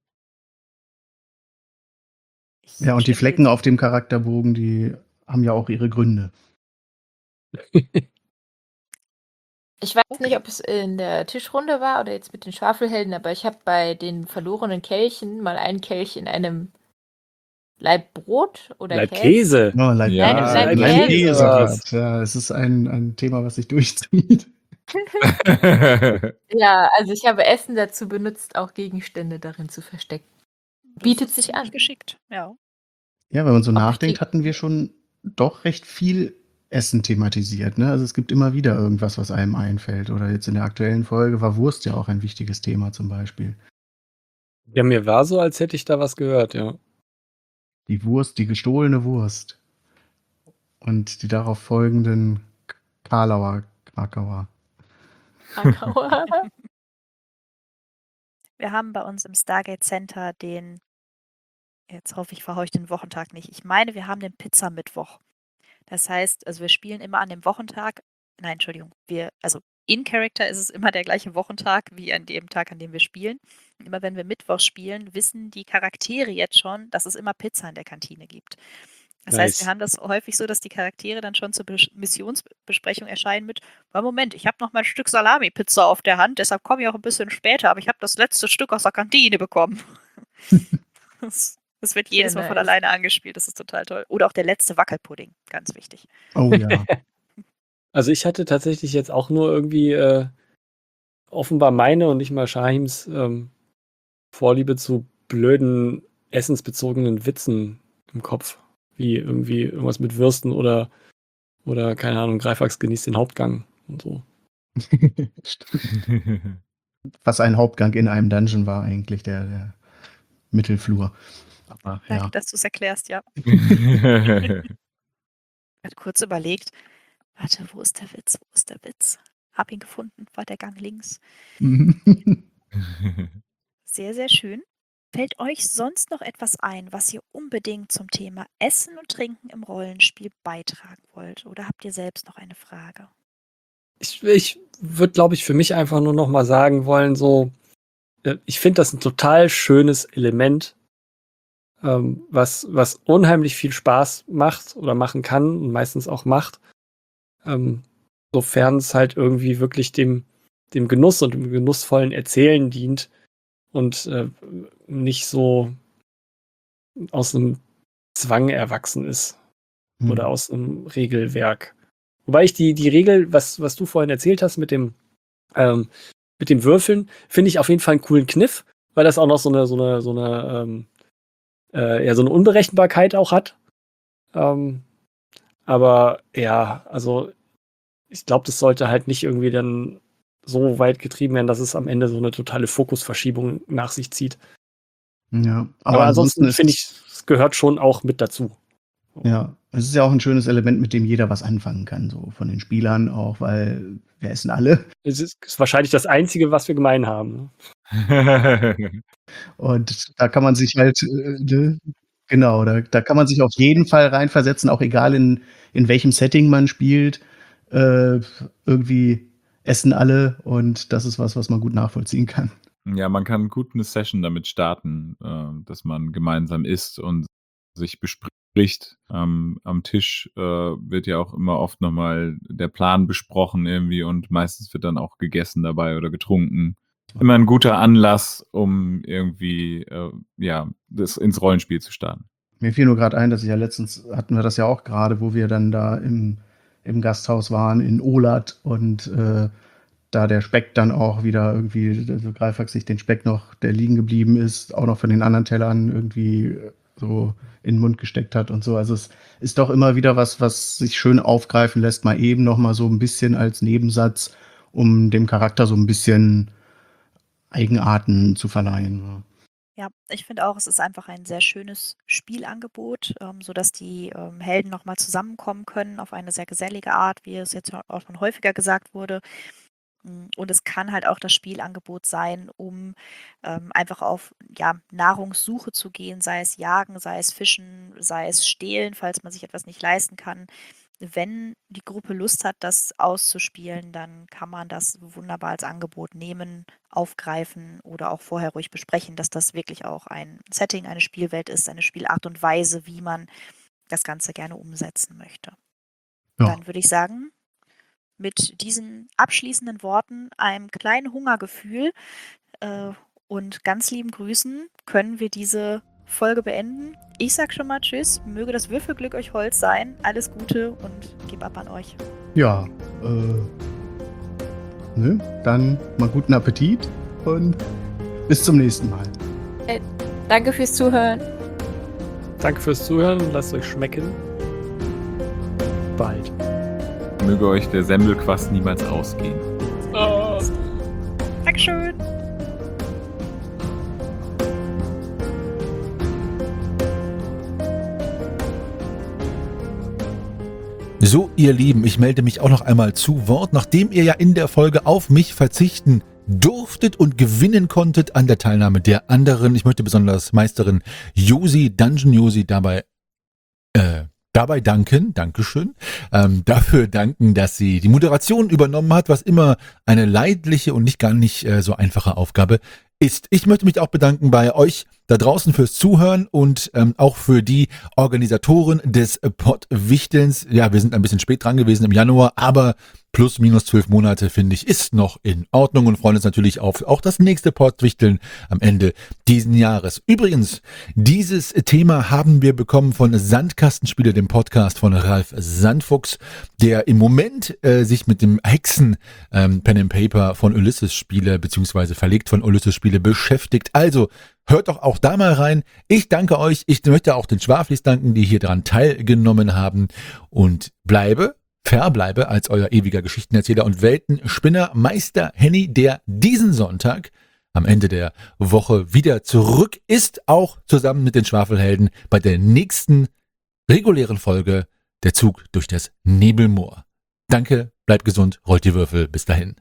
Ich Ja, und die stimme dir Flecken zu. auf dem Charakterbogen, die haben ja auch ihre Gründe. Ich weiß Okay. nicht, ob es in der Tischrunde war oder jetzt mit den Schwafelhelden, aber ich habe bei den verlorenen Kelchen mal einen Kelch in einem Laib Brot oder Leib Käse. Käse. Oh, Leib Ja, Nein, Käse. Leib Leib Käse. Käse, Was? Gott. Ja, es ist ein, ein Thema, was sich durchzieht. Ja, also ich habe Essen dazu benutzt, auch Gegenstände darin zu verstecken. Das Bietet ist sich ziemlich an. geschickt, ja. Ja, wenn man so Ob ich nachdenkt, die- hatten wir schon doch recht viel Essen thematisiert. Ne? Also es gibt immer wieder irgendwas, was einem einfällt. Oder jetzt in der aktuellen Folge war Wurst ja auch ein wichtiges Thema zum Beispiel. Ja, mir war so, als hätte ich da was gehört, ja. Die Wurst, die gestohlene Wurst. Und die darauf folgenden K- Karlauer, Krakauer. Krakauer. Wir haben bei uns im Stargate Center den, jetzt hoffe ich, verhaue ich den Wochentag nicht. Ich meine, wir haben den Pizzamittwoch. Das heißt, also wir spielen immer an dem Wochentag, nein, Entschuldigung, wir, also in Character ist es immer der gleiche Wochentag wie an dem Tag, an dem wir spielen. Und immer wenn wir Mittwoch spielen, wissen die Charaktere jetzt schon, dass es immer Pizza in der Kantine gibt. Das heißt, wir Nice. haben das häufig so, dass die Charaktere dann schon zur Bes- Missionsbesprechung erscheinen mit, "Ja, Moment, ich habe noch mal ein Stück Salami-Pizza auf der Hand, deshalb komme ich auch ein bisschen später, aber ich habe das letzte Stück aus der Kantine bekommen." Das, das wird jedes Sehr Mal von nice. alleine angespielt, das ist total toll. Oder auch der letzte Wackelpudding, ganz wichtig. Oh ja. Also ich hatte tatsächlich jetzt auch nur irgendwie äh, offenbar meine und nicht mal Shahims ähm, Vorliebe zu blöden, essensbezogenen Witzen im Kopf. Wie irgendwie irgendwas mit Würsten oder, oder keine Ahnung, Greifax genießt den Hauptgang und so. Stimmt. Was ein Hauptgang in einem Dungeon war eigentlich, der, der Mittelflur. Aber Danke, ja. dass du es erklärst, ja. Ich hatte kurz überlegt, warte, wo ist der Witz, wo ist der Witz? Hab ihn gefunden, war der Gang links. Sehr, sehr schön. Fällt euch sonst noch etwas ein, was ihr unbedingt zum Thema Essen und Trinken im Rollenspiel beitragen wollt? Oder habt ihr selbst noch eine Frage? Ich, ich würde, glaube ich, für mich einfach nur noch mal sagen wollen, so, äh, ich finde das ein total schönes Element, ähm, was, was unheimlich viel Spaß macht oder machen kann und meistens auch macht, ähm, sofern es halt irgendwie wirklich dem, dem Genuss und dem genussvollen Erzählen dient und äh, nicht so aus einem Zwang erwachsen ist oder Hm. aus einem Regelwerk. Wobei ich die, die Regel, was, was du vorhin erzählt hast mit dem, ähm, mit dem Würfeln, finde ich auf jeden Fall einen coolen Kniff, weil das auch noch so eine, so eine, so eine, ähm, äh, ja, so eine Unberechenbarkeit auch hat. Ähm, aber ja, also ich glaube, das sollte halt nicht irgendwie dann so weit getrieben werden, dass es am Ende so eine totale Fokusverschiebung nach sich zieht. Ja, Aber, aber ansonsten ansonsten ist finde ich, es gehört schon auch mit dazu. ja, es ist ja auch ein schönes Element, mit dem jeder was anfangen kann, so von den Spielern auch, weil wir essen alle. Es ist, ist wahrscheinlich das Einzige, was wir gemein haben. Und da kann man sich halt, äh, ne, genau, da, da kann man sich auf jeden Fall reinversetzen, auch egal in, in welchem Setting man spielt. Äh, irgendwie essen alle und das ist was, was man gut nachvollziehen kann. Ja, man kann gut eine Session damit starten, äh, dass man gemeinsam isst und sich bespricht. Ähm, am Tisch äh, wird ja auch immer oft nochmal der Plan besprochen irgendwie und meistens wird dann auch gegessen dabei oder getrunken. Immer ein guter Anlass, um irgendwie äh, ja, das ins Rollenspiel zu starten. Mir fiel nur gerade ein, dass ich ja letztens, hatten wir das ja auch gerade, wo wir dann da im, im Gasthaus waren in Olat und äh, da der Speck dann auch wieder irgendwie, also Greifax sich den Speck noch, der liegen geblieben ist, auch noch von den anderen Tellern irgendwie so in den Mund gesteckt hat und so. Also es ist doch immer wieder was, was sich schön aufgreifen lässt, mal eben noch mal so ein bisschen als Nebensatz, um dem Charakter so ein bisschen Eigenarten zu verleihen. Ja, ich finde auch, es ist einfach ein sehr schönes Spielangebot, ähm, sodass die ähm, Helden nochmal zusammenkommen können auf eine sehr gesellige Art, wie es jetzt auch schon häufiger gesagt wurde. Mm, Und es kann halt auch das Spielangebot sein, um ähm, einfach auf ja, Nahrungssuche zu gehen, sei es Jagen, sei es Fischen, sei es Stehlen, falls man sich etwas nicht leisten kann. Wenn die Gruppe Lust hat, das auszuspielen, dann kann man das wunderbar als Angebot nehmen, aufgreifen oder auch vorher ruhig besprechen, dass das wirklich auch ein Setting, eine Spielwelt ist, eine Spielart und Weise, wie man das Ganze gerne umsetzen möchte. Ja. Dann würde ich sagen, mit diesen abschließenden Worten, einem kleinen Hungergefühl äh, und ganz lieben Grüßen können wir diese Folge beenden. Ich sag schon mal Tschüss, möge das Würfelglück euch Holz sein. Alles Gute und gib ab an euch. Ja, äh, ne? Dann mal guten Appetit und bis zum nächsten Mal. Danke fürs Zuhören. Danke fürs Zuhören, lasst euch schmecken. Bald. Möge euch der Semmelquast niemals ausgehen. Oh. Dankeschön. So, ihr Lieben, ich melde mich auch noch einmal zu Wort, nachdem ihr ja in der Folge auf mich verzichten durftet und gewinnen konntet an der Teilnahme der anderen. Ich möchte besonders Meisterin Josi, Dungeon Josi, dabei äh, dabei danken, Dankeschön, ähm, dafür danken, dass sie die Moderation übernommen hat, was immer eine leidliche und nicht gar nicht äh, so einfache Aufgabe ist. Ich möchte mich auch bedanken bei euch da draußen fürs Zuhören und ähm, auch für die Organisatoren des Pottwichtelns. Ja, wir sind ein bisschen spät dran gewesen im Januar, aber plus minus zwölf Monate, finde ich, ist noch in Ordnung und freuen uns natürlich auf auch das nächste Pottwichteln am Ende diesen Jahres. Übrigens, dieses Thema haben wir bekommen von Sandkastenspiele, dem Podcast von Ralf Sandfuchs, der im Moment äh, sich mit dem Hexen ähm, Pen and Paper von Ulysses Spiele beziehungsweise verlegt von Ulysses Spiele beschäftigt. Also hört doch auch da mal rein. Ich danke euch. Ich möchte auch den Schwaflis danken, die hier daran teilgenommen haben und bleibe verbleibe als euer ewiger Geschichtenerzähler und Weltenspinner Meister Henny, der diesen Sonntag am Ende der Woche wieder zurück ist, auch zusammen mit den Schwafelhelden bei der nächsten regulären Folge Der Zug durch das Nebelmoor. Danke, bleibt gesund, rollt die Würfel, bis dahin.